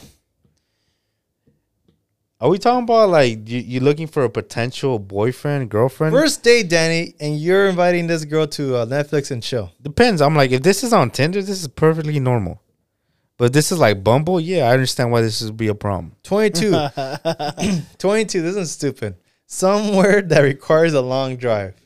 Are we talking about like you looking for a potential boyfriend, girlfriend? First date, Danny, and you're inviting this girl to Netflix and chill. Depends. I'm like, if this is on Tinder, this is perfectly normal. But this is like Bumble, yeah, I understand why this would be a problem. 22. 22. This is stupid. Somewhere that requires a long drive.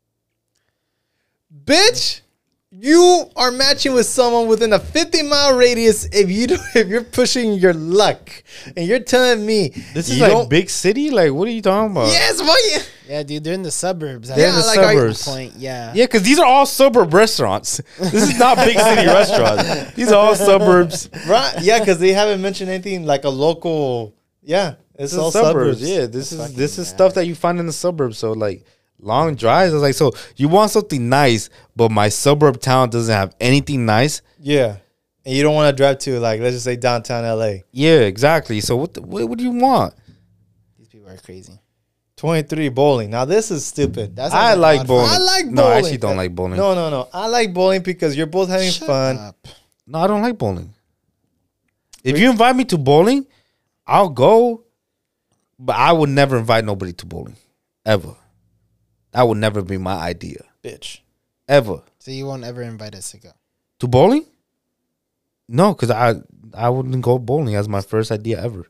Bitch, you are matching with someone within a 50-mile radius if you're pushing your luck. And you're telling me This is you like don't- big city. Like, what are you talking about? Yes, what you Yeah, dude, they're in the suburbs. They're in the like, are you- suburbs. Point, yeah. Yeah, because these are all suburb restaurants. This is not big city restaurants. These are all suburbs. Right? Yeah, because they haven't mentioned anything like a local. Yeah, it's This is all suburbs. suburbs. Yeah, this is stuff that you find in the suburbs. So like long drives. I was like, so you want something nice, but my suburb town doesn't have anything nice. Yeah, and you don't want to drive to like let's just say downtown LA. Yeah, exactly. So what do you want? These people are crazy. 23 bowling. Now this is stupid. That sounds I like odd bowling. I like No, I bowling. actually don't like bowling. No. I like bowling because you're both having Shut fun. up. No, I don't like bowling. If you invite me to bowling, I'll go, but I would never invite nobody to bowling, ever. That would never be my idea, Bitch. ever. So you won't ever invite us to go. To bowling? No, because I wouldn't go bowling as my first idea ever.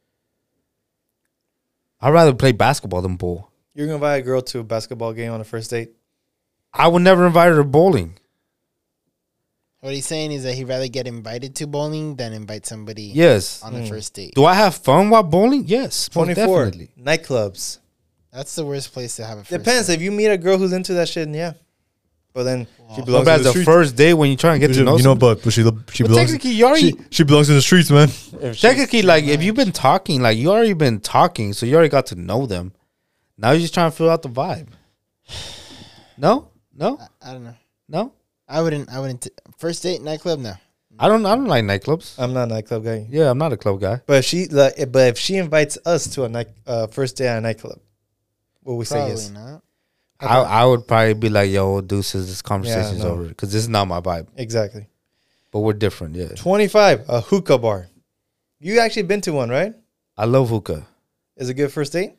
I'd rather play basketball than bowl. You're gonna invite a girl to a basketball game on a first date. I would never invite her to bowling. What he's saying is that he'd rather get invited to bowling than invite somebody Yes. on the first date. Do I have fun while bowling? Yes. most 24. Definitely. Nightclubs. That's the worst place to have a first Depends. date. If you meet a girl who's into that shit, yeah. But then she But belongs as to the the streets. first day when you're trying to get to know someone. but she But belongs. technically, you already She belongs to the streets, man. technically, like if you've been talking, like you already been talking, so you already got to know them. Now you're just trying to feel out the vibe. No, I don't know. no. I wouldn't. First date nightclub? No. I don't like nightclubs. I'm not a nightclub guy. Yeah, I'm not a club guy. But if she invites us to a first day at a nightclub, will we say Probably yes? not. I would probably be like, yo, deuces, this conversation's no. over because this is not my vibe. Exactly. But we're different. Yeah, 25, a hookah bar. You actually been to one, right? I love hookah. Is it good first date?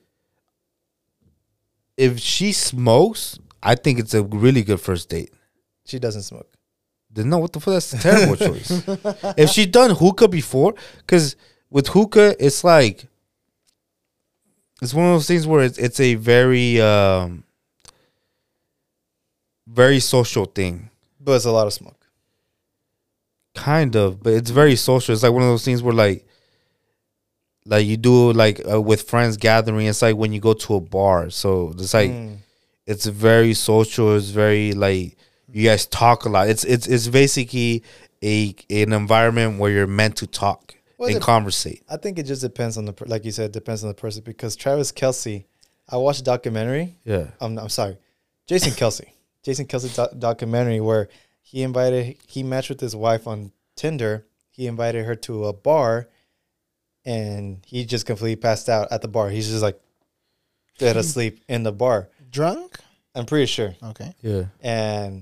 If she smokes, I think it's a really good first date. She doesn't smoke. Then no, what the fuck? That's a terrible choice. If she done hookah before, because with hookah, it's like it's one of those things where it's a very very social thing, But it's a lot of smoke. kind of. But it's very social. It's like one of those things where like you do like with friends gathering. It's like when you go to a bar. So it's like it's very social. It's very like you guys talk a lot. It's basically an environment where you're meant to talk Well, and conversate. I think it just depends on like you said, depends on the person. Because Travis Kelce, I watched a documentary. Yeah. I'm sorry. Jason Kelsey. Jason Kelsey documentary where he matched with his wife on Tinder. He invited her to a bar, and he just completely passed out at the bar. He's just like dead asleep in the bar. Drunk? I'm pretty sure. Okay. Yeah. And,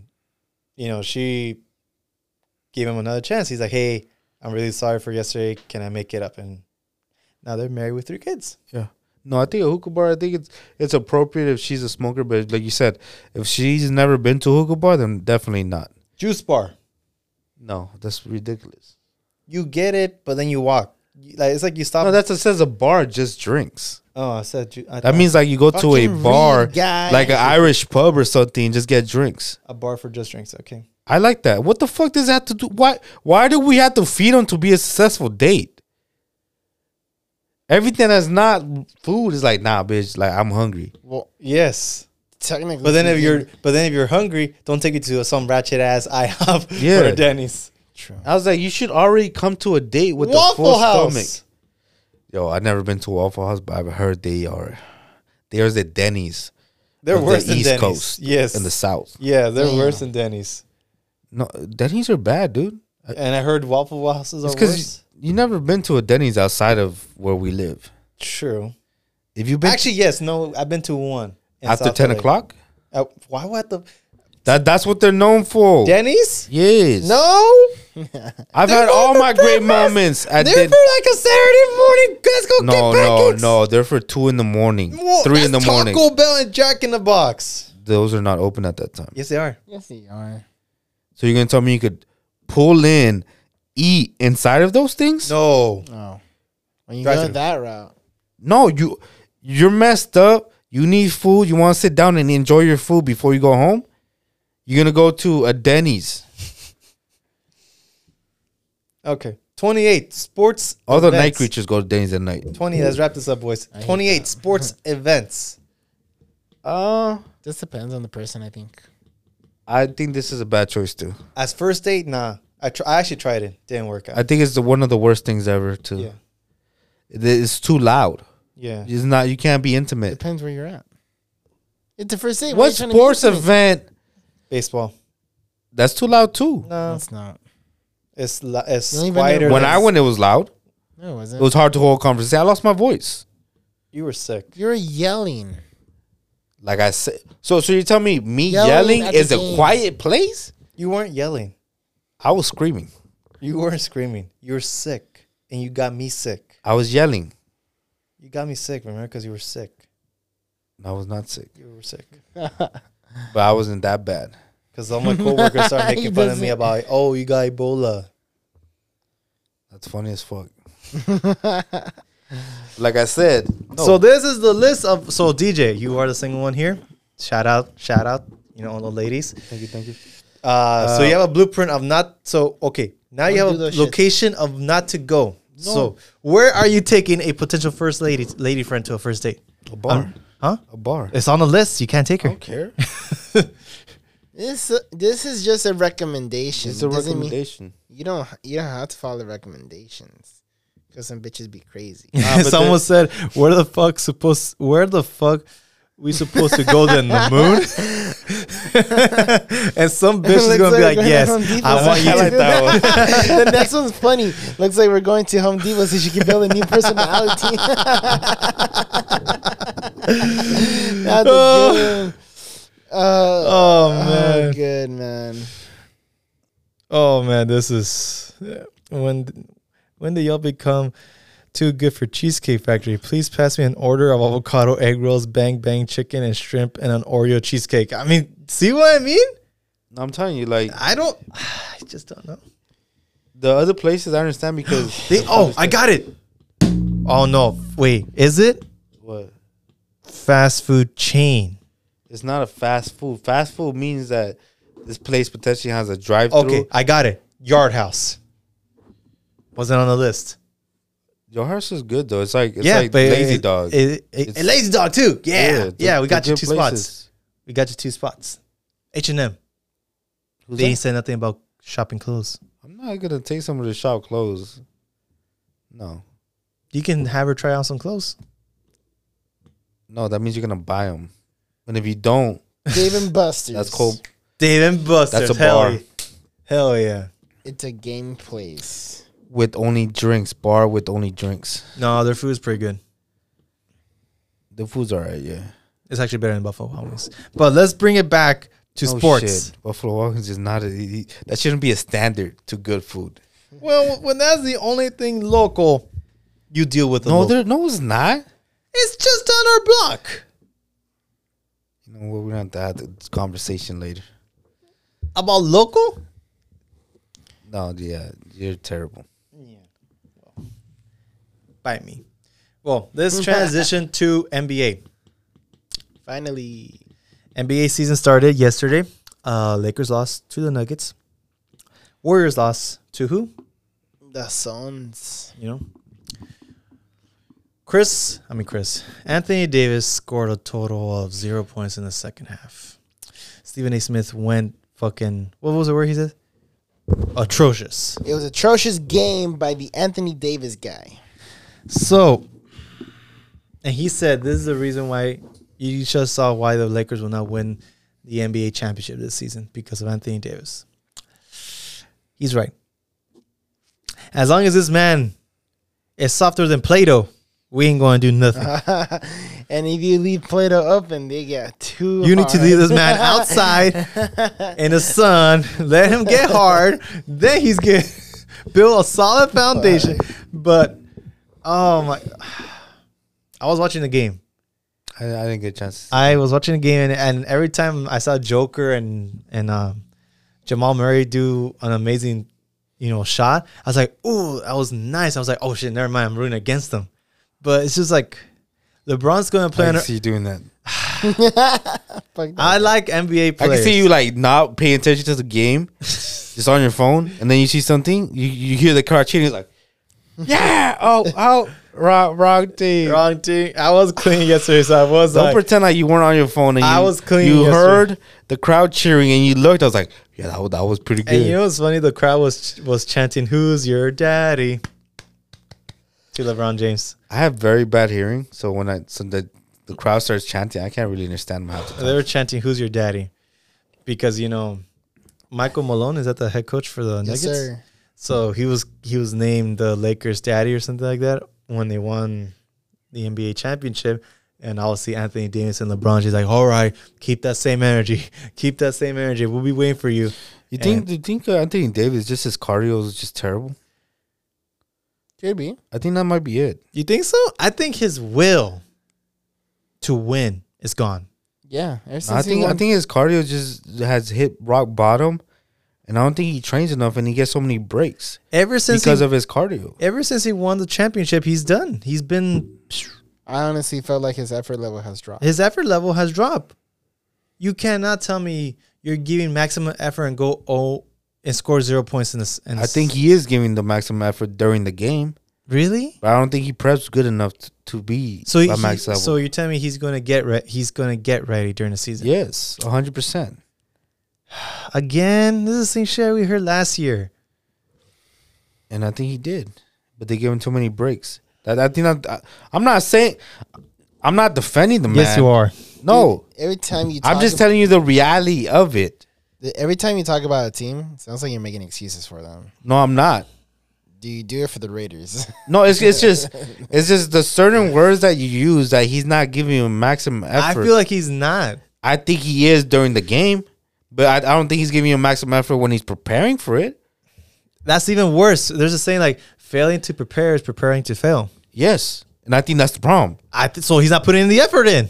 she gave him another chance. He's like, hey, I'm really sorry for yesterday. Can I make it up? And now they're married with 3 kids. Yeah. No, I think a hookah bar, I think it's appropriate if she's a smoker. But like you said, if she's never been to a hookah bar, then definitely not. Juice bar. No, that's ridiculous. You get it, but then you walk. It's like you stop. No, it says a bar just drinks. Oh, I said That means like you go to a Fucking bar, read, guy. like an Irish pub or something, and just get drinks. a bar for just drinks. Okay. I like that. What the fuck does that have to do? Why do we have to feed them to be a successful date? Everything that's not food is like, nah, bitch. Like, I'm hungry. Well, Yes. technically. But then speaking- if you're hungry, don't take it to some ratchet ass IHOP Yeah. or a Denny's. True. I was like, you should already come to a date with a Waffle full House. stomach. Yo, I've never been to a Waffle House, but I've heard there's the Denny's. They're of worse the than East Denny's. Coast. Yes. In the South. Yeah, they're Damn. worse than Denny's. No, Denny's are bad, dude. And I heard Waffle Houses are It's because worse. you never been to a Denny's outside of where we live. True. If you've been Actually, yes. No, I've been to one. in after South 10 LA. o'clock, Why would the that's what they're known for. Denny's? Yes. No. I've They're had all for my great breakfast. moments at They're for like a Saturday morning. Let's go No, get pancakes. no. They're for 2 in the morning, Whoa, 3 in the that's morning. Taco Bell and Jack in the Box. Those are not open at that time. Yes, they are. Yes, they are. So you're gonna tell me you could pull in, eat inside of those things? No. Oh. When you Drive go through. that route. No, you're messed up. You need food. You want to sit down and enjoy your food before you go home. You're gonna go to a Denny's. Okay. 28 sports. All the night events. creatures go to Denny's at night. 20. Let's wrap this up, boys. I hate 28 that. sports events. This depends on the person, I think. I think this is a bad choice too. As first date, nah. I actually tried it. Didn't work out. I think it's one of the worst things ever too. Yeah. It's too loud. Yeah. It's not. You can't be intimate. Depends where you're at. It's the first date. Why What are you trying to be sports intimate? event? Baseball. That's too loud too. No. That's not. It's You don't even quieter. know When than- I went, it was loud. No, it wasn't. It was hard to hold a conversation. I lost my voice. You were sick. You're yelling. Like I said, so you tell me Yelling yelling at the is a game. quiet place? You weren't yelling. I was screaming. You weren't screaming. You were sick. And you got me sick. I was yelling. You got me sick, remember? Because you were sick. I was not sick, You were sick. but I wasn't that bad. Because all my coworkers started He making fun of me doesn't- about, oh, you got Ebola. That's funny as fuck. Like I said, So this is the list of. So DJ, you are the single one here. Shout out. You know, all the ladies. thank you. So you have a blueprint of not. So okay, now you Don't have do a those shits. location of not to go. So where are you taking a potential first lady friend to a first date? A bar, Huh? a bar. It's on the list. You can't take her. don't care. This is just a recommendation. It's a Doesn't mean- recommendation. You don't have to follow recommendations because some bitches be crazy. but Someone said, "Where the fuck we supposed to go then the moon?" And some bitch is Looks gonna be like like, we're "Yes, going to Home Depot. I want you I like to." that one. The next one's funny. Looks like we're going to Home Depot so she can build a new personality. That's a good one. Oh, man. Good man. Oh man, this is when did y'all become too good for Cheesecake Factory? Please pass me an order of avocado egg rolls, bang bang chicken and shrimp, and an Oreo cheesecake. I mean, see what I mean? I'm telling you, like I just don't know. the other places, I understand because I got it. Oh no, wait, is it what? fast food chain? It's not a fast food. Fast food means that this place potentially has a drive-through. Okay, I got it. Yard House wasn't on the list. Your house is good though. It's like but Lazy Dog. and Lazy Dog too. Yeah, they're we got you good 2 places. spots. We got you 2 spots. H&M. Who's They that? ain't said nothing about shopping clothes. I'm not gonna take someone to shop clothes. No, You can have her try on some clothes. that means you're gonna buy them. And if you don't, Dave and Buster's. That's cool. Dave and Buster's. That's a bar. Hell yeah. It's a game place. With only drinks. Bar with only drinks. No, their food is pretty good. The food's alright, yeah. It's actually better than Buffalo Wild Wings. But let's bring it back to Oh, sports. shit. Buffalo Wild Wings is not that shouldn't be a standard to good food. Well, when that's the only thing local, you deal with the No, local. no, it's not. It's just on our block. You know what? We're gonna have to have this conversation later. About local? No, yeah, you're terrible. Yeah. Well, bite me. Well, let's transition to NBA. Finally. NBA season started yesterday. Lakers lost to the Nuggets. Warriors lost to who? The Suns. You know? Anthony Davis scored a total of 0 points in the second half. Stephen A. Smith went fucking, what was the word he said? Atrocious. It was an atrocious game by the Anthony Davis guy. So, and he said this is the reason why you just saw why the Lakers will not win the NBA championship this season because of Anthony Davis. He's right. As long as this man is softer than Play-Doh, we ain't going to do nothing. And if you leave Play-Doh open, they get too You need to hard. leave this man outside in the sun. Let him get hard. Then he's going to build a solid foundation. But, oh my. I was watching the game. I didn't get a chance. I was watching the game, and every time I saw Joker and Jamal Murray do an amazing, shot, I was like, "Ooh, that was nice." I was like, "Oh shit, never mind. I'm rooting against them." But it's just like LeBron's going to play. I can see you doing that. Fuck that. I like NBA I players. can see you like not paying attention to the game, just on your phone, and then you see something, you hear the crowd cheering, it's like, yeah, oh, wrong team. Wrong team. I was clean yesterday, so I was Don't like, pretend like you weren't on your phone. And I was clean You yesterday. heard the crowd cheering, and you looked. I was like, yeah, that was pretty good. and you know what's funny? The crowd was chanting, "Who's your daddy?" to LeBron James. I have very bad hearing, so when the crowd starts chanting, I can't really understand them half the They time. were chanting, "Who's your daddy?" Because Michael Malone is that the head coach for the Yes, Nuggets. sir. So he was named the Lakers' daddy or something like that when they won the NBA championship. And obviously Anthony Davis and LeBron, he's like, "All right, keep that same energy. Keep that same energy. We'll be waiting for you." You think Anthony Davis, just his cardio is just terrible? Could be. I think that might be it. You think so? I think his will to win is gone. Yeah. Ever since I he think won- his cardio just has hit rock bottom, and I don't think he trains enough, and he gets so many breaks Ever since because of his cardio. ever since he won the championship, he's done. He's been I honestly felt like his effort level has dropped. his effort level has dropped. You cannot tell me you're giving maximum effort and go and score 0 points in this. I think he is giving the maximum effort during the game, really. but I don't think he preps good enough to be So at max level. so you're telling me he's going to get ready during the season? Yes, 100%. Again, this is the same shit we heard last year. And I think he did, but they gave him too many breaks. I'm not saying, I'm not defending the man. Yes, you are. No, Every time you talk I'm just telling you the reality of it. every time you talk about a team, it sounds like you're making excuses for them. No, I'm not. Do you do it for the Raiders? No, it's just the certain words that you use that he's not giving you maximum effort. I feel like he's not. I think he is during the game, but I don't think he's giving you maximum effort when he's preparing for it. That's even worse. There's a saying like failing to prepare is preparing to fail. Yes, and I think that's the problem. So he's not putting the effort in.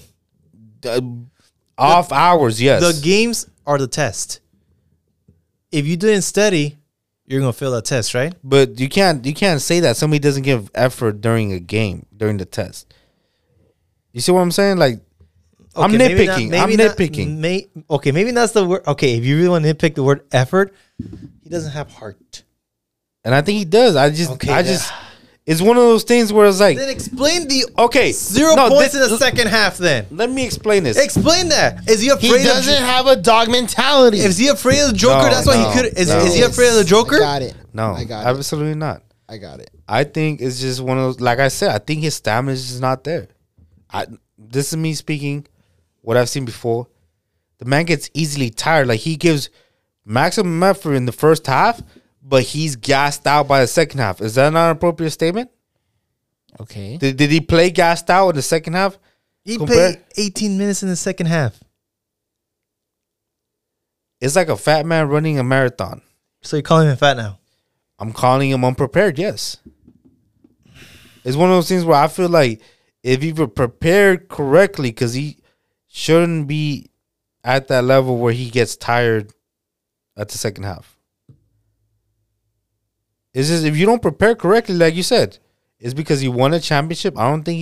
Off hours, yes. The games are the test. If you didn't study, you're gonna fail that test, right? But you can't say that somebody doesn't give effort during a game, during the test. You see what I'm saying? Like, I'm maybe nitpicking. not- I'm maybe not- nitpicking. Maybe that's the word. Okay, if you really want to nitpick the word effort, he doesn't have heart. And I think he does. Okay, it's one of those things where it's like, Then explain the okay, 0 no, points in the this- second half. Then let me explain this. explain that. Is he He afraid doesn't of? have a dog mentality. Is he afraid of the Joker? No, That's why no, he could. Is no. he afraid of the Joker? I got it. No, I got it. absolutely not. I got it. I think it's just one of those. Like I said, I think his stamina is just not there. This is me speaking what I've seen before. the man gets easily tired. Like, he gives maximum effort in the first half, but he's gassed out by the second half. Is that not an appropriate statement? Okay. Did he play gassed out in the second half? He Compare- played 18 minutes in the second half. It's like a fat man running a marathon. So you're calling him fat now? I'm calling him unprepared, yes. It's one of those things where I feel like if he were prepared correctly, because he shouldn't be at that level where he gets tired at the second half. It's just if you don't prepare correctly, like you said, it's because he won a championship. I don't think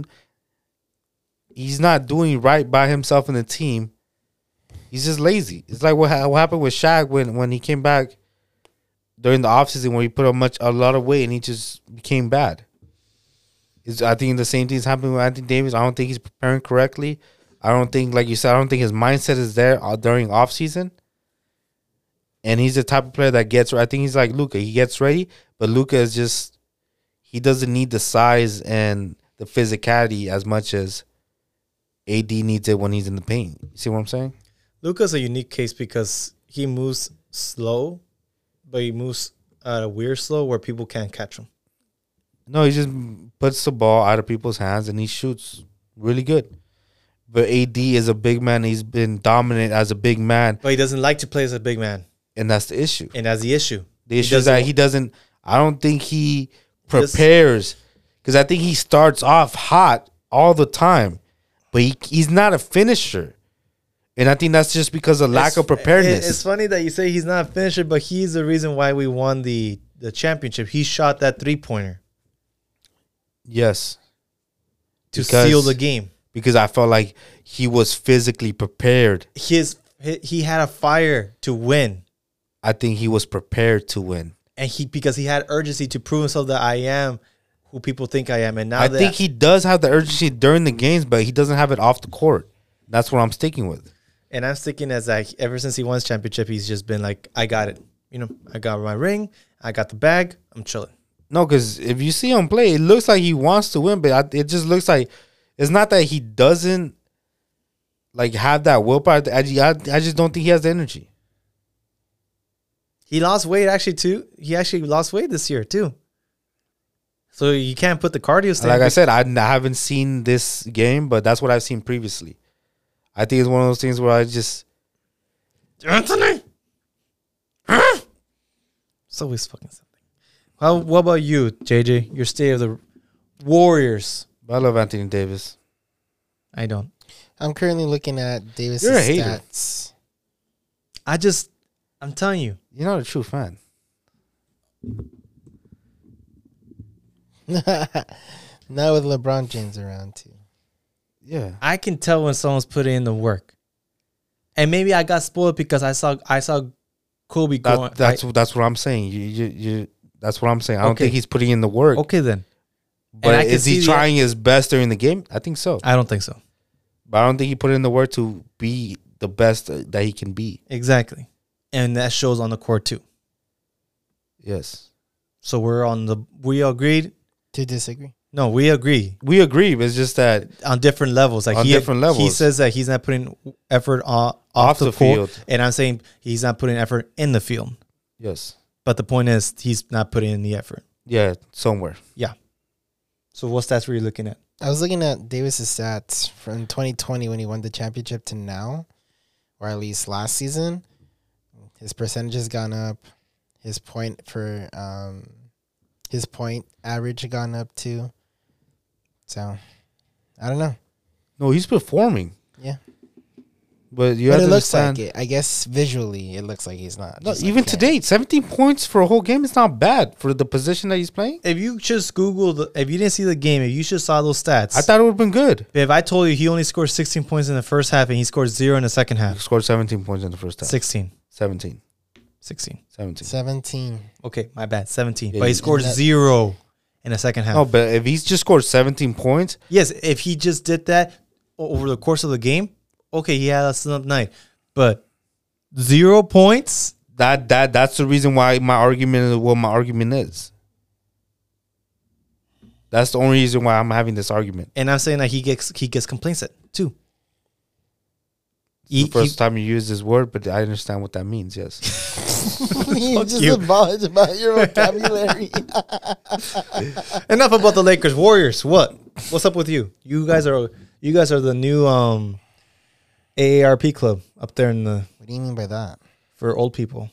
he's not doing right by himself and the team. He's just lazy. It's like what happened with Shaq when he came back during the offseason where he put a lot of weight and he just became bad. I think the same thing is happening with Anthony Davis. I don't think he's preparing correctly. I don't think, like you said, I don't think his mindset is there during offseason. And he's the type of player that gets, I think he's like Luka. He gets ready, but Luka is just, he doesn't need the size and the physicality as much as AD needs it when he's in the paint. You see what I'm saying? Luka's a unique case because he moves slow, but he moves at a weird slow where people can't catch him. No, he just puts the ball out of people's hands and he shoots really good. But AD is a big man. He's been dominant as a big man. But he doesn't like to play as a big man. And that's the issue. And that's the issue. The issue is that he doesn't, I don't think he prepares. Because I think he starts off hot all the time. But he's not a finisher. And I think that's just because of lack of preparedness. It's funny that you say he's not a finisher, but he's the reason why we won the championship. He shot that three-pointer. Yes. To seal the game. Because I felt like he was physically prepared. He had a fire to win. I think he was prepared to win. And because he had urgency to prove himself that I am who people think I am. And now I think he does have the urgency during the games, but he doesn't have it off the court. That's what I'm sticking with. And I'm sticking as like ever since he won his championship, he's just been like, I got it. You know, I got my ring. I got the bag. I'm chilling. No, because if you see him play, it looks like he wants to win, but it just looks like it's not that he doesn't like have that willpower. I just don't think he has the energy. He lost weight actually too. He actually lost weight this year too. So you can't put the cardio stand. Like I said, I haven't seen this game, but that's what I've seen previously. I think it's one of those things where I just Anthony. Huh? It's always fucking something. What about you, JJ? Your state of the Warriors. I love Anthony Davis. I don't. I'm currently looking at Davis' You're a hater. stats. I'm telling you. You're not a true fan. Not with LeBron James around too. Yeah. I can tell when someone's putting in the work. And maybe I got spoiled because I saw Kobe going. That's what I'm saying. You that's what I'm saying. I don't Okay. think he's putting in the work. Okay then. But I can is he see trying his best during the game? I think so. I don't think so. But I don't think he put in the work to be the best that he can be. Exactly. And that shows on the court too. Yes. So we agreed. To disagree. No, we agree We agree. But it's just that on different levels. Like On different levels. He says that he's not putting effort off the court, field. and I'm saying he's not putting effort in the field. Yes. But the point is, he's not putting in the effort. Yeah, somewhere. So what stats were you looking at? I was looking at Davis' stats from 2020 when he won the championship to now, or at least last season. His percentage has gone up. His point average gone up too. So, I don't know. No, he's performing. Yeah. But you But have it to looks understand. like it. I guess visually it looks like he's not. No, just even like today, 17 points for a whole game is not bad for the position that he's playing. If you just Google, if you didn't see the game, if you just saw those stats, I thought it would have been good. if I told you he only scored 16 points in the first half and he scored 0 in the second He half, scored 17 points in the first half. 16. 17. 16. 17. 17. Okay, my bad. 17. Yeah, but he you- scored that- 0 in the second half. No, but if he's just scored 17 points, Yes, if he just did that over the course of the game, okay, he had a snub night. But 0 points? that's the reason why my argument is what my argument is. That's the only reason why I'm having this argument. And I'm saying that he gets complaints at too. the first time you use this word, but I understand what that means. Yes. You Fuck just you. apologize about your vocabulary. Enough about the Lakers. Warriors. What's up with you? You guys are the new AARP club up there in the What do you mean by that? for old people.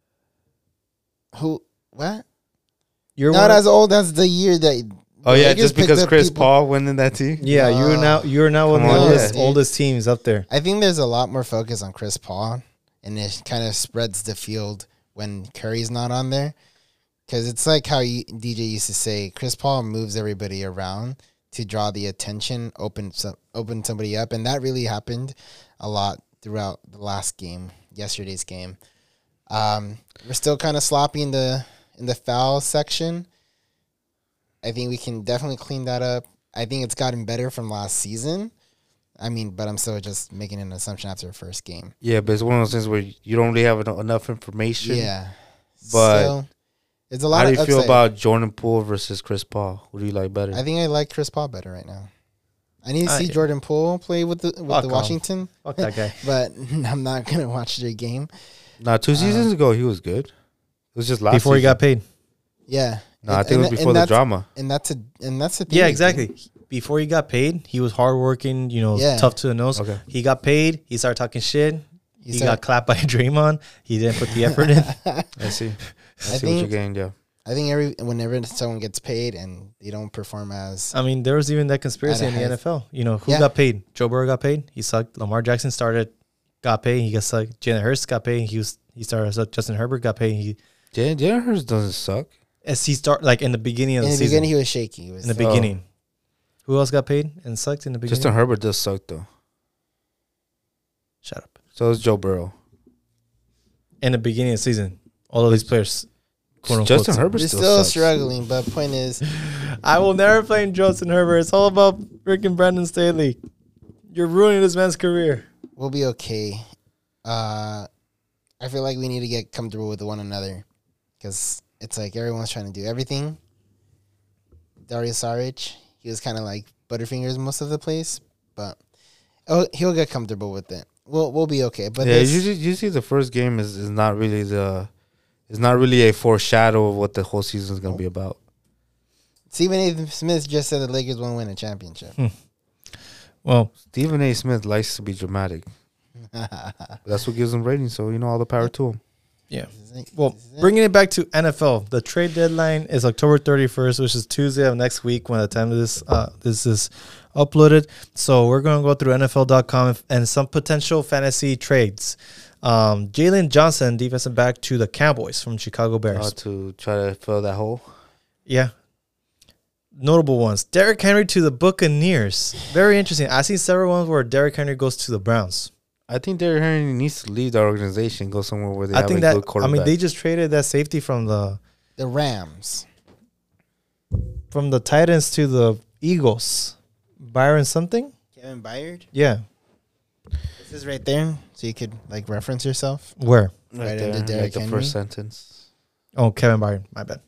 Who? What? You're Not one, as old as the year that. Oh the yeah, Lakers just picked because up Chris people- Paul went in that team. yeah. You're now one of Come the on, oldest, dude. oldest teams up there. I think there's a lot more focus on Chris Paul, and it kind of spreads the field when Curry's not on there. Because it's like how DJ used to say, Chris Paul moves everybody around to draw the attention, open somebody up, and that really happened a lot throughout the yesterday's game. We're still kind of sloppy in the foul section. I think we can definitely clean that up. I think it's gotten better from last season. I mean, but I'm still just making an assumption after the first game. Yeah, but it's one of those things where you don't really have enough information. Yeah, But still, it's a lot. how do of you feel upside. about Jordan Poole versus Chris Paul? Who do you like better? I think I like Chris Paul better right now. I need to see Yeah. Jordan Poole play with the Fuck off. Washington, Fuck that guy. but I'm not gonna watch their game. Nah, 2 seasons ago he was good. It was just last Before he season. got paid. Yeah, No, I think it was before the that's- drama. and that's the thing. Yeah, exactly. Before he got paid, he was hardworking. Yeah. Tough to the nose. Okay. He got paid. He started talking shit. He started- got clapped by Draymond. He didn't put the effort in. I see. I see what think- you're getting. Yeah. I think whenever someone gets paid and they don't perform as I mean, there was even that conspiracy At in a the high- NFL. You know, who Yeah. got paid? Joe Burrow got paid. He sucked. Lamar Jackson got paid. He got sucked. Jalen Hurts got paid. He started. So Justin Herbert got paid. Jalen Hurts doesn't suck. As he start like in the beginning of in the the season. beginning he was shaky. He was In the beginning, who else got paid and sucked in the beginning? Justin Herbert does suck though. Shut up. So is Joe Burrow. In the beginning of the season, all of these players. quote unquote, Justin suck. Herbert They're still, still sucks. struggling, but point is, I will never blame Justin Herbert. It's all about freaking Brandon Staley. You're ruining this man's career. we'll be okay. I feel like we need to get comfortable with one another because it's like everyone's trying to do everything. Darius Saric, he was kind of like Butterfingers most of the place, but he'll get comfortable with it. We'll be okay. But Yeah, this, usually the first game is not really a foreshadow of what the whole season is gonna be about. Stephen A. Smith just said the Lakers won't win a championship. Well, Stephen A. Smith likes to be dramatic. That's what gives him ratings. So all the power to him. yeah. Well, bringing it back to NFL, the trade deadline is October 31st, which is Tuesday of next week when the time of this is uploaded. So we're going to go through NFL.com and some potential fantasy trades. Jalen Johnson, defensive back to the Cowboys from Chicago Bears. To try to fill that hole. Yeah. Notable ones. Derrick Henry to the Buccaneers. Very interesting. I've seen several ones where Derrick Henry goes to the Browns. I think Derrick Henry needs to leave the organization, go somewhere where they I have think a that, good quarterback. they just traded that safety from the Rams. Titans to the Eagles. Byron something? Kevin Byard. Yeah. This is right there, so you could like reference yourself. Where? Right there, under Derrick like the Henry. first sentence. Oh, Kevin Byron. My bad.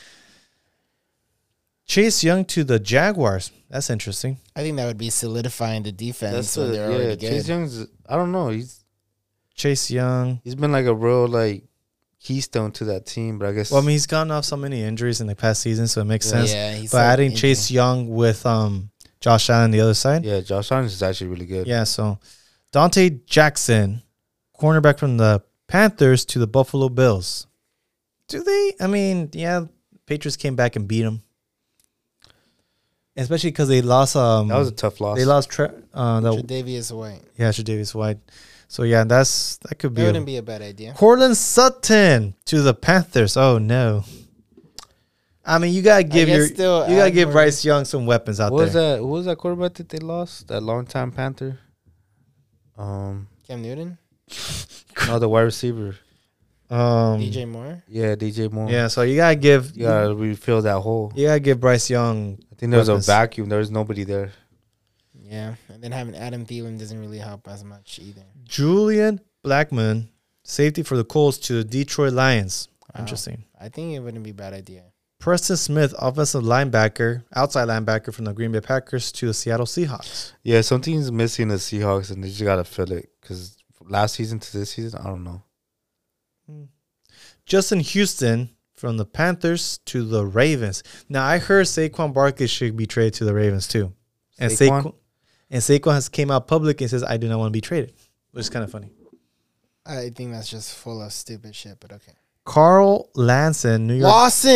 Chase Young to the Jaguars. That's interesting. I think that would be solidifying the defense when they're yeah. already good. Chase Young's. I don't know. Chase Young. He's been like a real keystone to that team, but I guess. Well, I mean, he's gotten off so many injuries in the past season, so it makes sense. Yeah, he's But adding Chase Young with Josh Allen on the other side. Yeah, Josh Allen is actually really good. Yeah, so Dante Jackson, cornerback from the Panthers to the Buffalo Bills. Do they? I mean, yeah, Patriots came back and beat them. Especially because they lost. That was a tough loss. They lost. Tre'Davious White. Yeah, Tre'Davious White. So yeah, that could be. That wouldn't be a bad idea. Cortland Sutton to the Panthers. Oh no. I mean, you gotta give Bryce Young some weapons out there. Who was that quarterback that they lost? That longtime Panther. Cam Newton, No, the wide receiver. DJ Moore. Yeah, DJ Moore. Yeah, so you gotta refill that hole. You gotta give Bryce Young. I think there was weapons. a vacuum. There was nobody there. Yeah, and then having Adam Thielen doesn't really help as much either. Julian Blackman, safety for the Colts to the Detroit Lions. Wow. Interesting. I think it wouldn't be a bad idea. Preston Smith, offensive linebacker, outside linebacker from the Green Bay Packers to the Seattle Seahawks. Yeah, something's missing the Seahawks, and they just gotta fill it because last season to this season, I don't know. Justin Houston from the Panthers to the Ravens. Now I heard Saquon Barkley should be traded to the Ravens too, and Saquon has came out public and says I do not want to be traded, which is kind of funny. I think that's just full of stupid shit, but okay. Carl Lawson, New York.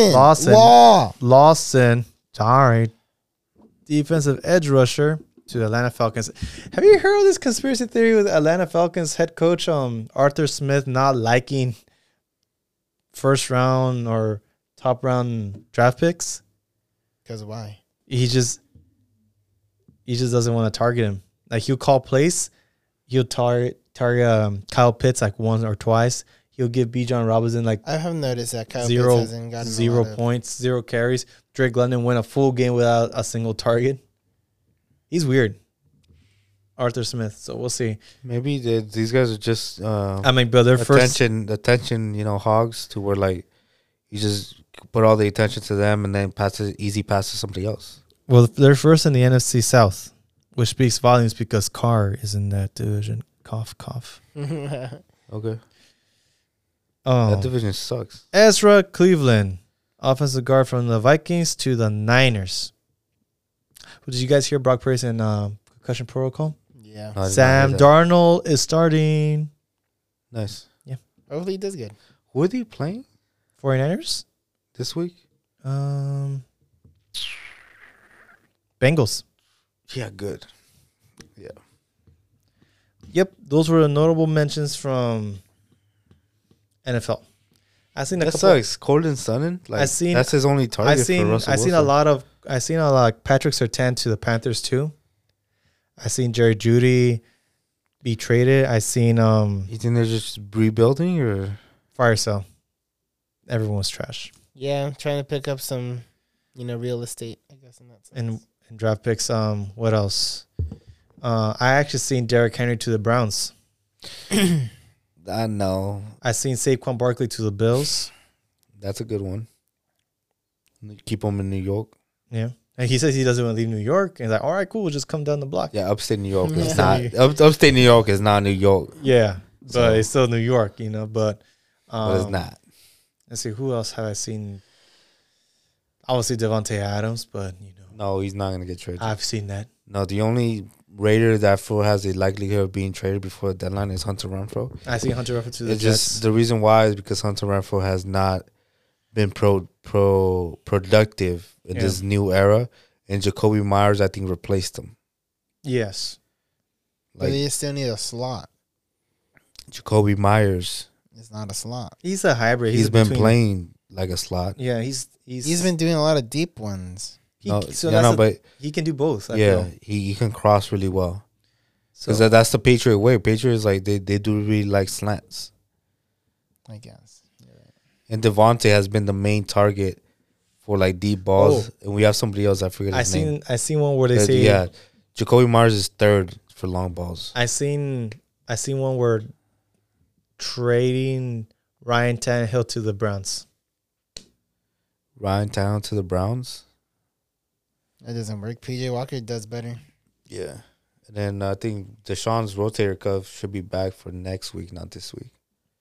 Lawson. Sorry. Defensive edge rusher to the Atlanta Falcons. Have you heard of this conspiracy theory with Atlanta Falcons head coach Arthur Smith not liking first round or top round draft picks? Because why? He just doesn't want to target him. Like he'll call plays, he'll target Kyle Pitts like once or twice. He'll give Bijan Robinson like I have noticed that Kyle Pitts hasn't gotten 0 points, 0 carries. Drake London went a full game without a single target. He's weird. Arthur Smith. So we'll see. Maybe these guys are just but their attention, hogs to where like you just put all the attention to them and then easy pass to somebody else. Well, they're first in the NFC South, which speaks volumes because Carr is in that division. Cough, cough. Okay. Oh, that division sucks. Ezra Cleveland, offensive guard from the Vikings to the Niners. Did you guys hear Brock Purdy's in concussion protocol? Yeah. No, Sam Darnold is starting. Nice. Yeah. Hopefully he does good. Who are they playing 49ers? this week? Bengals. Yeah, good. Yeah. Yep, those were the notable mentions from NFL. I seen That sucks. Colton Sutton, that's his only target for Russell Wilson. I seen a lot like Patrick Surtain to the Panthers too. I seen Jerry Jeudy be traded. I seen You think they're just rebuilding or fire sale. Everyone was trash. Yeah, I'm trying to pick up some, real estate, I guess, in that sense. And draft picks. What else? I actually seen Derrick Henry to the Browns. I know. I seen Saquon Barkley to the Bills. That's a good one. Keep him in New York. Yeah. And he says he doesn't want to leave New York. And he's like, all right, cool. We'll just come down the block. Yeah, upstate New York is not. Upstate New York is not New York. Yeah. But it's still New York, But it's not. Let's see. Who else have I seen? Obviously, Devontae Adams, but, No, he's not going to get traded. I've seen that. No, the only Raider that has a likelihood of being traded before the deadline is Hunter Renfrow. I see Hunter Renfrow to the It's Jets. just the reason why is because Hunter Renfrow has not been productive in this new era, and Jacoby Myers I think replaced him. Yes, but they still need a slot. Jacoby Myers is not a slot. He's a hybrid. He's been playing like a slot. Yeah, he's been doing a lot of deep ones. But he can do both. He can cross really well. Because that's the Patriot way. Patriots they do really like slants. I guess. You're right. And Devontae has been the main target for like deep balls, and we have somebody else. I forget his name. I seen one where they say Jacoby Myers is third for long balls. I seen one where trading Ryan Tannehill to the Browns. Ryan Tannehill to the Browns. That doesn't work. PJ Walker does better. Yeah. And then I think Deshaun's rotator cuff should be back for next week, not this week.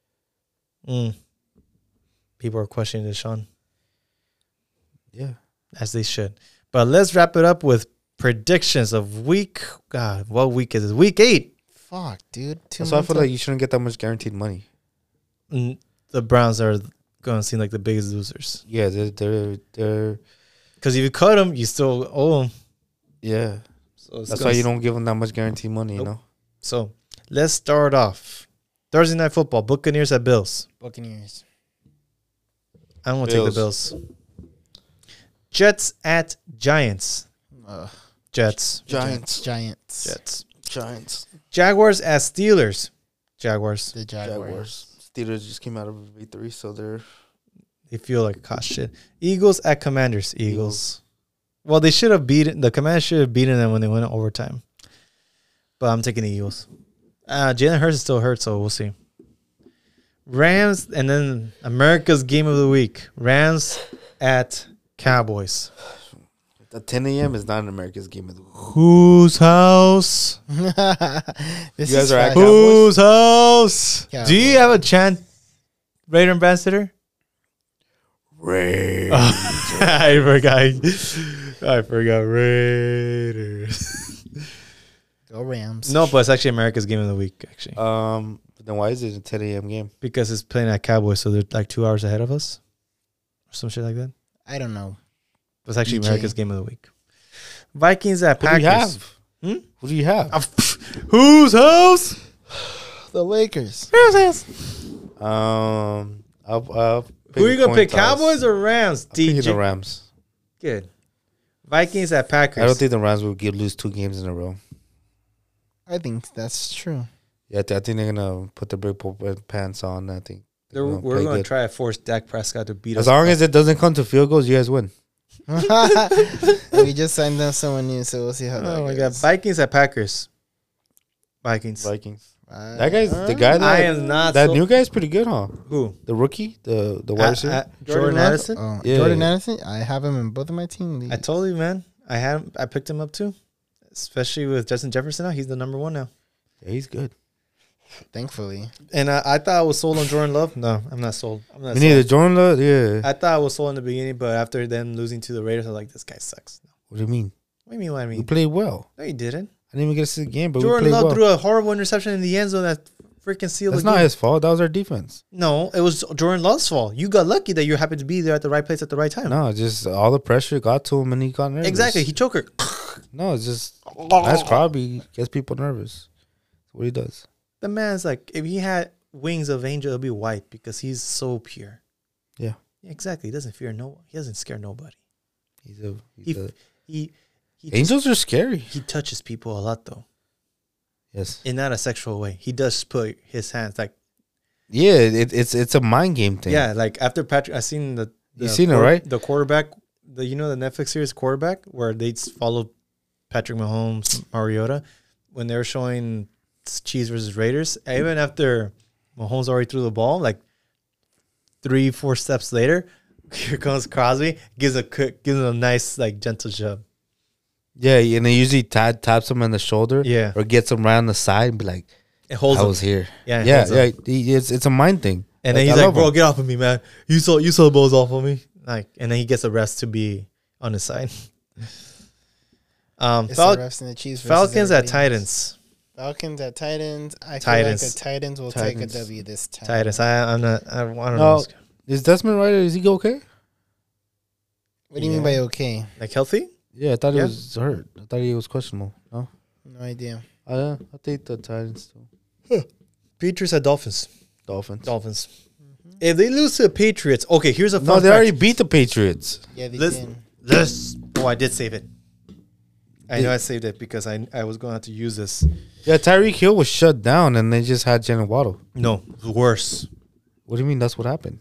People are questioning Deshaun. Yeah. As they should. But let's wrap it up with predictions of what week is it? Week 8. Fuck, dude. So I feel like you shouldn't get that much guaranteed money. The Browns are going to seem like the biggest losers. Yeah, they're because if you cut them, you still owe them. Yeah. So that's why you don't give them that much guaranteed money, So let's start off. Thursday Night Football, Buccaneers at Bills. Buccaneers. I don't want to take the Bills. Jets at Giants. Jets. Giants. Jets. Giants. Jaguars at Steelers. Jaguars. The Jaguars. Steelers just came out of a victory, so they feel like hot shit. Eagles at Commanders. Eagles. Well, they should have beaten the Commanders. Should have beaten them when they went in overtime. But I'm taking the Eagles. Jalen Hurts is still hurt, so we'll see. Rams and then America's game of the week. Rams at Cowboys. At 10 a.m. is not an America's game of the week. Whose house? This You guys is are at fine. Whose house? Yeah, Do you have a chant, Raider ambassador? Ray. I forgot Raiders. Go Rams. No, but it's actually America's game of the week, actually. Then why is it a 10 a.m. game? Because it's playing at Cowboys, so they're like 2 hours ahead of us. Or some shit like that. I don't know. But it's actually DJ. America's game of the week. Vikings at Who do you Packers. have? Hmm? Who do you have? Whose house? The Lakers. Whose house? I'll Who are you going to pick, coin toss. Cowboys or Rams? I'm picking the DJ. Rams. Good. Vikings at Packers. I don't think the Rams will lose 2 games in a row. I think that's true. Yeah, I think they're gonna put the big pants on. I think We're play going to good. try to force Dak Prescott to beat us. As long as it doesn't come to field goals, you guys win. We just signed up someone new, so we'll see how that Oh, my God. goes. Vikings at Packers. Vikings. Vikings. That guy's the guy. I That, am not that so- new guy's pretty good, huh? Who? The rookie, the wide receiver. Jordan Love? Addison? Oh, Yeah. Jordan Addison. I have him in both of my team leagues. I told you, man. I picked him up too. Especially with Justin Jefferson now. He's the number 1 now. Yeah, he's good. Thankfully. And I thought I was sold on Jordan Love. No, I'm not sold. I'm not We sold. need a Jordan Love. Yeah. I thought I was sold in the beginning, but after them losing to the Raiders, I was like, this guy sucks. What do you mean? What do you mean what I We mean? played well. No, you didn't. I didn't even get to see the game, but we Jordan played Love well. threw a horrible interception in the end zone that freaking sealed That's the game. not his fault. That was our defense. No, it was Jordan Love's fault. You got lucky that you happened to be there at the right place at the right time. No, just all the pressure got to him and he got nervous. Exactly. He choked her. No, it's just that's probably gets people nervous. That's what he does. The man's like, if he had wings of angel, it'll be white because he's so pure. Yeah. Exactly. He doesn't fear no. He doesn't scare nobody. He's a He Angels are scary. he touches people a lot though, Yes. in not a sexual way. He does put his hands like Yeah, it's a mind game thing. yeah, like after Patrick. I seen the You seen it, right? The quarterback, the Netflix series Quarterback, where they followed Patrick Mahomes, Mariota, when they were showing Chiefs versus Raiders. Even after Mahomes already threw the ball, like 3-4 steps later, here comes Crosby, gives him a nice like gentle shove. Yeah, and they usually taps him on the shoulder. Yeah. Or gets him right on the side and be like, It holds I him. was here. Yeah, it Yeah, holds him. yeah. It's a mind thing. And then I he's like, love "Bro, him. get off of me, man! You saw the balls off of me." Like, and then he gets a rest to be on his side. It's the refs and the Chiefs versus Falcons at everybody else. Titans. Falcons at Titans. I Titans. feel like the Titans will Titans. take a W this time. Titans. I'm not. I don't No. know. Is Desmond Ryder, is he okay? What do you mean by okay? Like healthy? Yeah, I thought he Yeah. was hurt. I thought he was questionable. No? No idea. I think the Titans too. Patriots at Dolphins. Dolphins. Dolphins. If they lose to the Patriots, okay. Here's a fun No, they fact. already beat the Patriots. Yeah, they Listen, did. Oh, I did save it. I know I saved it because I was going to have to use this. Yeah, Tyreek Hill was shut down and they just had Jalen Waddle. No, worse. What do you mean that's what happened?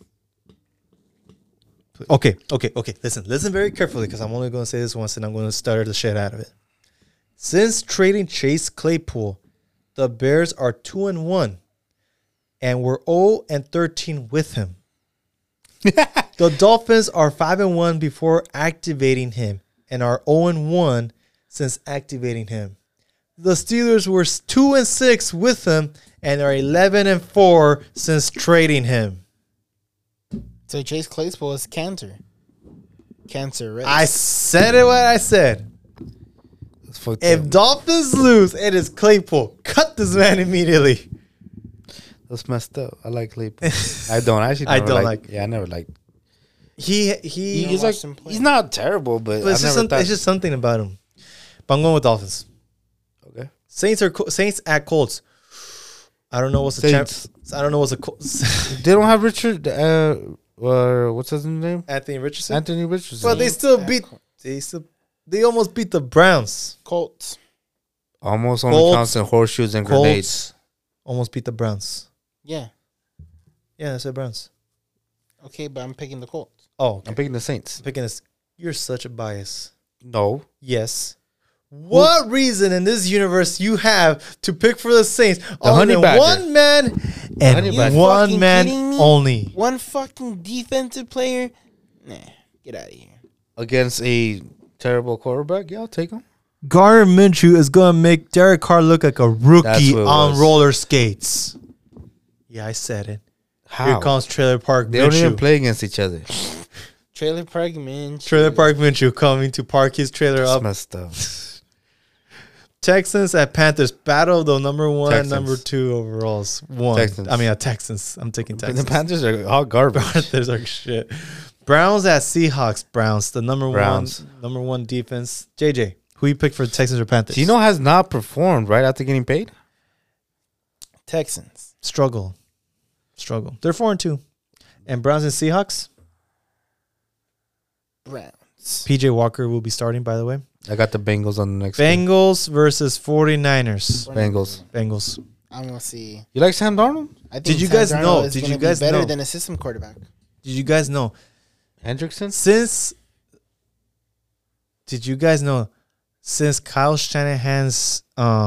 Okay. Listen very carefully because I'm only going to say this once and I'm going to stutter the shit out of it. Since trading Chase Claypool, the Bears are 2-1, and we're 0-13 with him. The Dolphins are 5-1 before activating him, and are 0-1 since activating him. The Steelers were 2-6 with him, and are 11-4 since trading him. So Chase Claypool is cancer. Cancer, right? I said it what I said. That's fucked If up. Dolphins lose, it is Claypool. Cut this man immediately. That's messed up. I like Claypool. I don't. I actually I never don't liked- Yeah, I never liked. He's He's watched like him play. he's not terrible, but But it's, I just never thought. it's just something about him. But I'm going with Dolphins. Okay. Saints at Colts. I don't know what's the Saints. chance. I don't know what's the Colts. They don't have Richard. What's his name? Anthony Richardson. Anthony Richardson. But they still beat. They almost beat the Browns. Colts. Almost only Colts. counts in horseshoes and grenades. Colts almost beat the Browns. Yeah. Yeah, I said Browns. Okay, but I'm picking the Colts. Oh, okay. I'm picking the Saints. Picking this. You're such a bias. No. Yes. What reason in this universe you have to pick for the Saints? Honey Only Badger. one man and Honey Badger. one Fucking man kidding me? only. One fucking defensive player? Nah, get out of here. Against a Terrible quarterback. Yeah, I'll take him. Gardner Minshew is going to make Derek Carr look like a rookie what it on was. roller skates. Yeah, I said it. How? Here comes Trailer Park They don't even Minshew. play against each other. Trailer Park man. Trailer Park Minshew coming to park his trailer That's up. messed up. Texans at Panthers. Battle of the number one and Texans. number two overalls. Texans. Texans. I'm taking But Texans. the Panthers are all garbage. Panthers are shit. Browns at Seahawks. Browns, the Browns. number one defense. JJ, who you pick for the Texans or Panthers? Gino has not performed right after getting paid. Texans. Struggle. They're 4-2. And Browns and Seahawks. Browns. PJ Walker will be starting, by the way. I got the Bengals on the next game. Bengals versus 49ers. Bengals. I'm gonna see. You like Sam Darnold? I think Did you Sam guys Darnold know? is Did gonna you be guys better know? than a system quarterback? Did you guys know? Hendrickson? Did you guys know? Since Kyle Shanahan's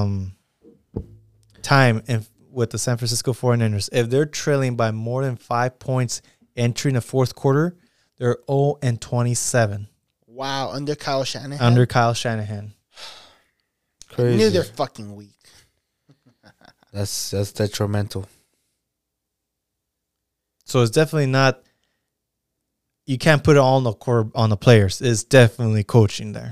time with the San Francisco 49ers, if they're trailing by more than 5 points entering the fourth quarter, they're 0-27 Wow, under Kyle Shanahan. under Kyle Shanahan. I Crazy. knew they're fucking weak. That's detrimental. So it's definitely not. You can't put it all on the players. It's definitely coaching there.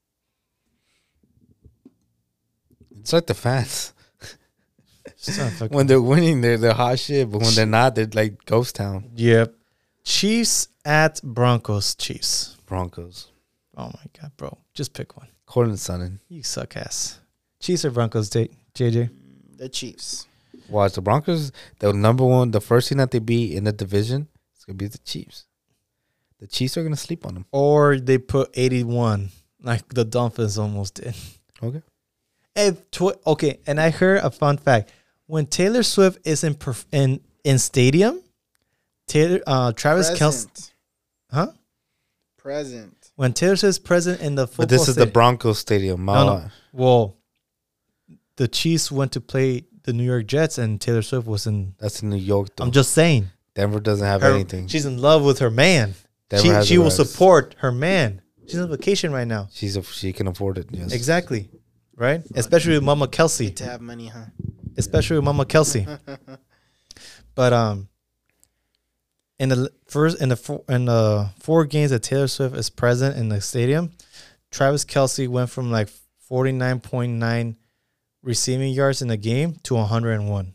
It's like the fans. It's not fucking- When they're winning, they're hot shit. But when they're not, they're like ghost town. Yep. Chiefs at Broncos. Chiefs. Broncos. Oh my god, bro! Just pick one. Cortland Sutton. You suck ass. Chiefs or Broncos? JJ. The Chiefs. Watch the Broncos. The number one, the first team that they beat in the division, it's gonna be the Chiefs. The Chiefs are gonna sleep on them. Or they put 81, like the Dolphins almost did. Okay. Okay, and I heard a fun fact. When Taylor Swift is in stadium, Travis Kelce, Present. huh? Present. When Taylor Swift is present in the football, But this is the Broncos stadium. No. Well, the Chiefs went to play the New York Jets, and Taylor Swift was in. That's in New York, though. I'm just saying. Denver doesn't have Her- anything. She's in love with her man. Denver has She the will Reds. support her man. She's on vacation right now. She can afford it. Yes. Exactly. Right? Especially with Mama Kelsey. Good to have money, huh? Especially with Mama Kelsey. But in the 4 games that Taylor Swift is present in the stadium, Travis Kelsey went from like 49.9 receiving yards in the game to 101.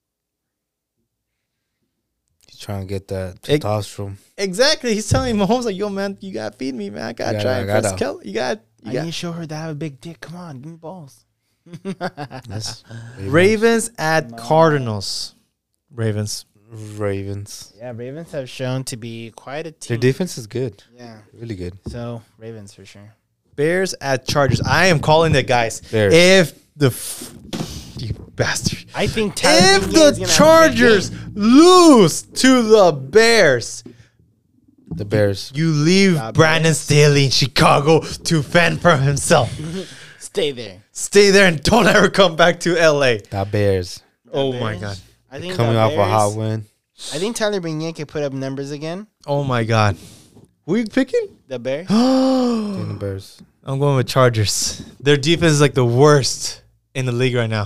He's trying to get that It- testosterone. Exactly. He's telling Mahomes like, "Yo, man, you gotta feed me, man. I gotta Yeah, try I and press gotta. Kelly. You got." I need to show her that I have a big dick. Come on, give me balls. Yes. Ravens at Cardinals. Ravens. Ravens. Yeah, Ravens have shown to be quite a Their team. defense is good. Yeah, Really good. so Ravens for sure. Bears at Chargers. I am calling it, guys. Bears. If you bastard. I think If the Chargers lose to the Bears, The Bears. you leave The Brandon Bears. Staley in Chicago to fend for himself. stay there. Stay there and don't ever come back to LA. The Bears. Oh The my Bears. God. I think Coming the off a Bears- hot win. I think Tyler Bignett can put up numbers again. Oh my God. Who are you picking? The Bears. Taking the Bears. I'm going with Chargers. Their defense is like the worst in the league right now.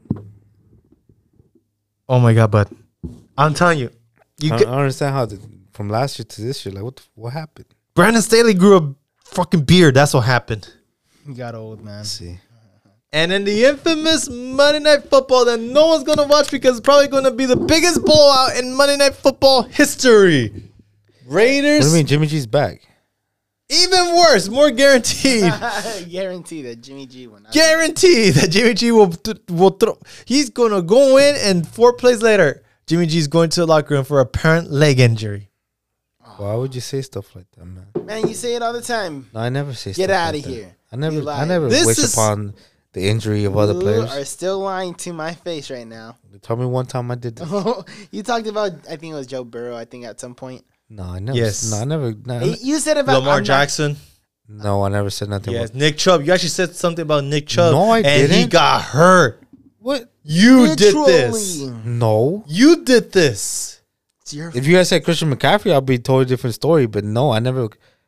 Oh my God, bud. I'm telling you. I You don't get, understand how from last year to this year. Like, what happened? Brandon Staley grew a fucking beard. That's what happened. He got old, man. Let's see. And in the infamous Monday Night Football that no one's going to watch because it's probably going to be the biggest blowout in Monday Night Football history. What Raiders, do you mean Jimmy G's back? even worse, more guaranteed. Guarantee that Jimmy G will not. Guarantee that Jimmy G will throw. He's going to go in, and 4 plays later, Jimmy G's going to the locker room for apparent leg injury. Why would you say stuff like that, man? Man, you say it all the time. No, I never say Get stuff out like of that. here. I You never lie. This wish is- upon the injury of other You players. are still lying to my face right now. Tell me one time I did that. You talked about, I think it was Joe Burrow, I think at some point. No, I never. Yes. No, I never. No, You said about Lamar I'm not- Jackson. no, I never said nothing. Yes, About, Nick Chubb. You actually said something about Nick Chubb. No, I and he didn't. got hurt. what? You did this. Literally. No. You did this. It's your If you guys said Christian McCaffrey, I'll be a totally different story. But no, I never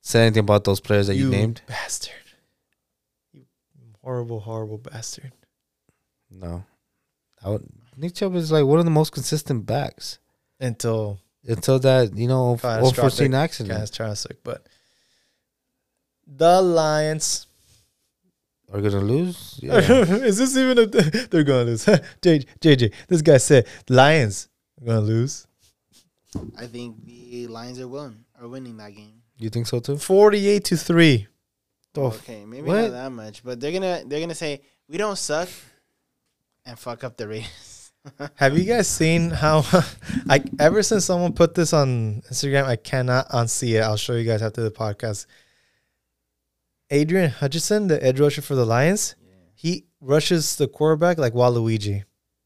said anything about those players that you named? Bastard. You horrible, horrible bastard. No. Nick Chubb is like one of the most consistent backs Until that, unforeseen accident. catastrophic, but the Lions Are gonna lose? Yeah. is this even a they're gonna lose? JJ, this guy said Lions are gonna lose. I think the Lions are winning that game. You think so too? 48-3. Okay, maybe what? not that much, but they're gonna say we don't suck and fuck up the Raiders. Have you guys seen how ever since someone put this on Instagram, I cannot unsee it. I'll show you guys after the podcast. Adrian Hutchinson, the edge rusher for the Lions, he rushes the quarterback like Waluigi.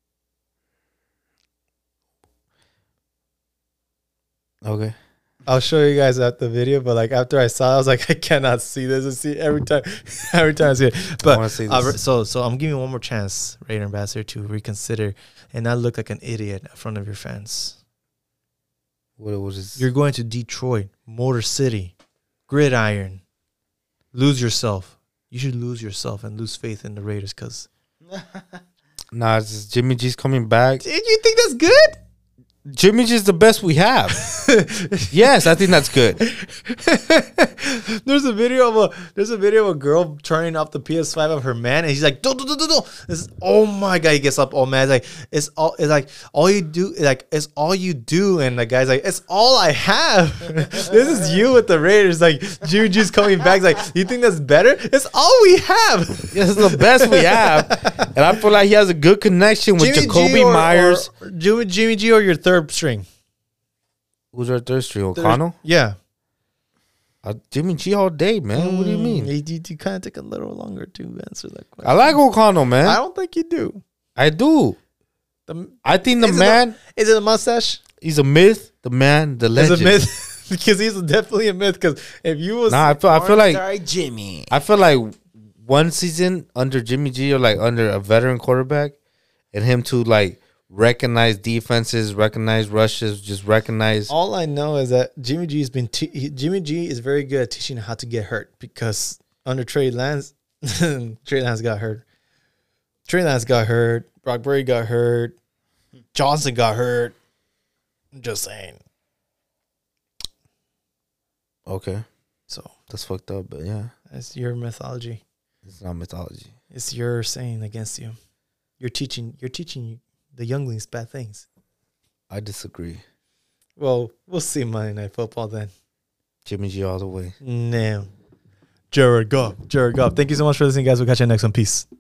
Okay. I'll show you guys at the video, but like after I saw it, I was like, I cannot see this. I see it every time I see it. I wanna But see this. so I'm giving you one more chance, Raider Ambassador, to reconsider and not look like an idiot in front of your fans. What was this? You're going to Detroit, Motor City, Gridiron. Lose yourself. You should lose yourself and lose faith in the Raiders because. Nah, it's just Jimmy G's coming back. Did you think that's good? Jimmy G's the best we have. Yes, I think that's good. There's a video of a girl turning off the PS5 of her man, and he's like, "Do." Oh my god, he gets up all mad. It's like all you do, and the guy's like, it's all I have. This is you with the Raiders. Like Jimmy G's coming back. It's like, you think that's better? It's all we have. This is the best we have, and I feel like he has a good connection with Jacoby Myers. Or Jimmy G, or your third string. Who's our third string? O'Connell? Yeah. Jimmy G all day, man. What do you mean? You kind of take a little longer to answer that question. I like O'Connell, man. I don't think you do. I do. I think Is it a mustache? he's a myth, the man, the legend. Is it a myth? Because he's definitely a myth. Because if you was Nah, I feel like Sorry, Jimmy. I feel like one season under Jimmy G, or like under a veteran quarterback, and him to like recognize defenses, recognize rushes, just recognize. all I know is that Jimmy G Jimmy G is very good at teaching how to get hurt. Because under Trey Lance, Trey Lance got hurt. Brock Purdy got hurt. Johnson got hurt. I'm just saying. Okay, So that's fucked up, but yeah, that's your mythology. it's not mythology. It's your saying against you. You're teaching the younglings bad things. I disagree. Well, we'll see Monday Night Football then. Jimmy G all the way. No. Jared Goff. Thank you so much for listening, guys. We'll catch you next one. Peace.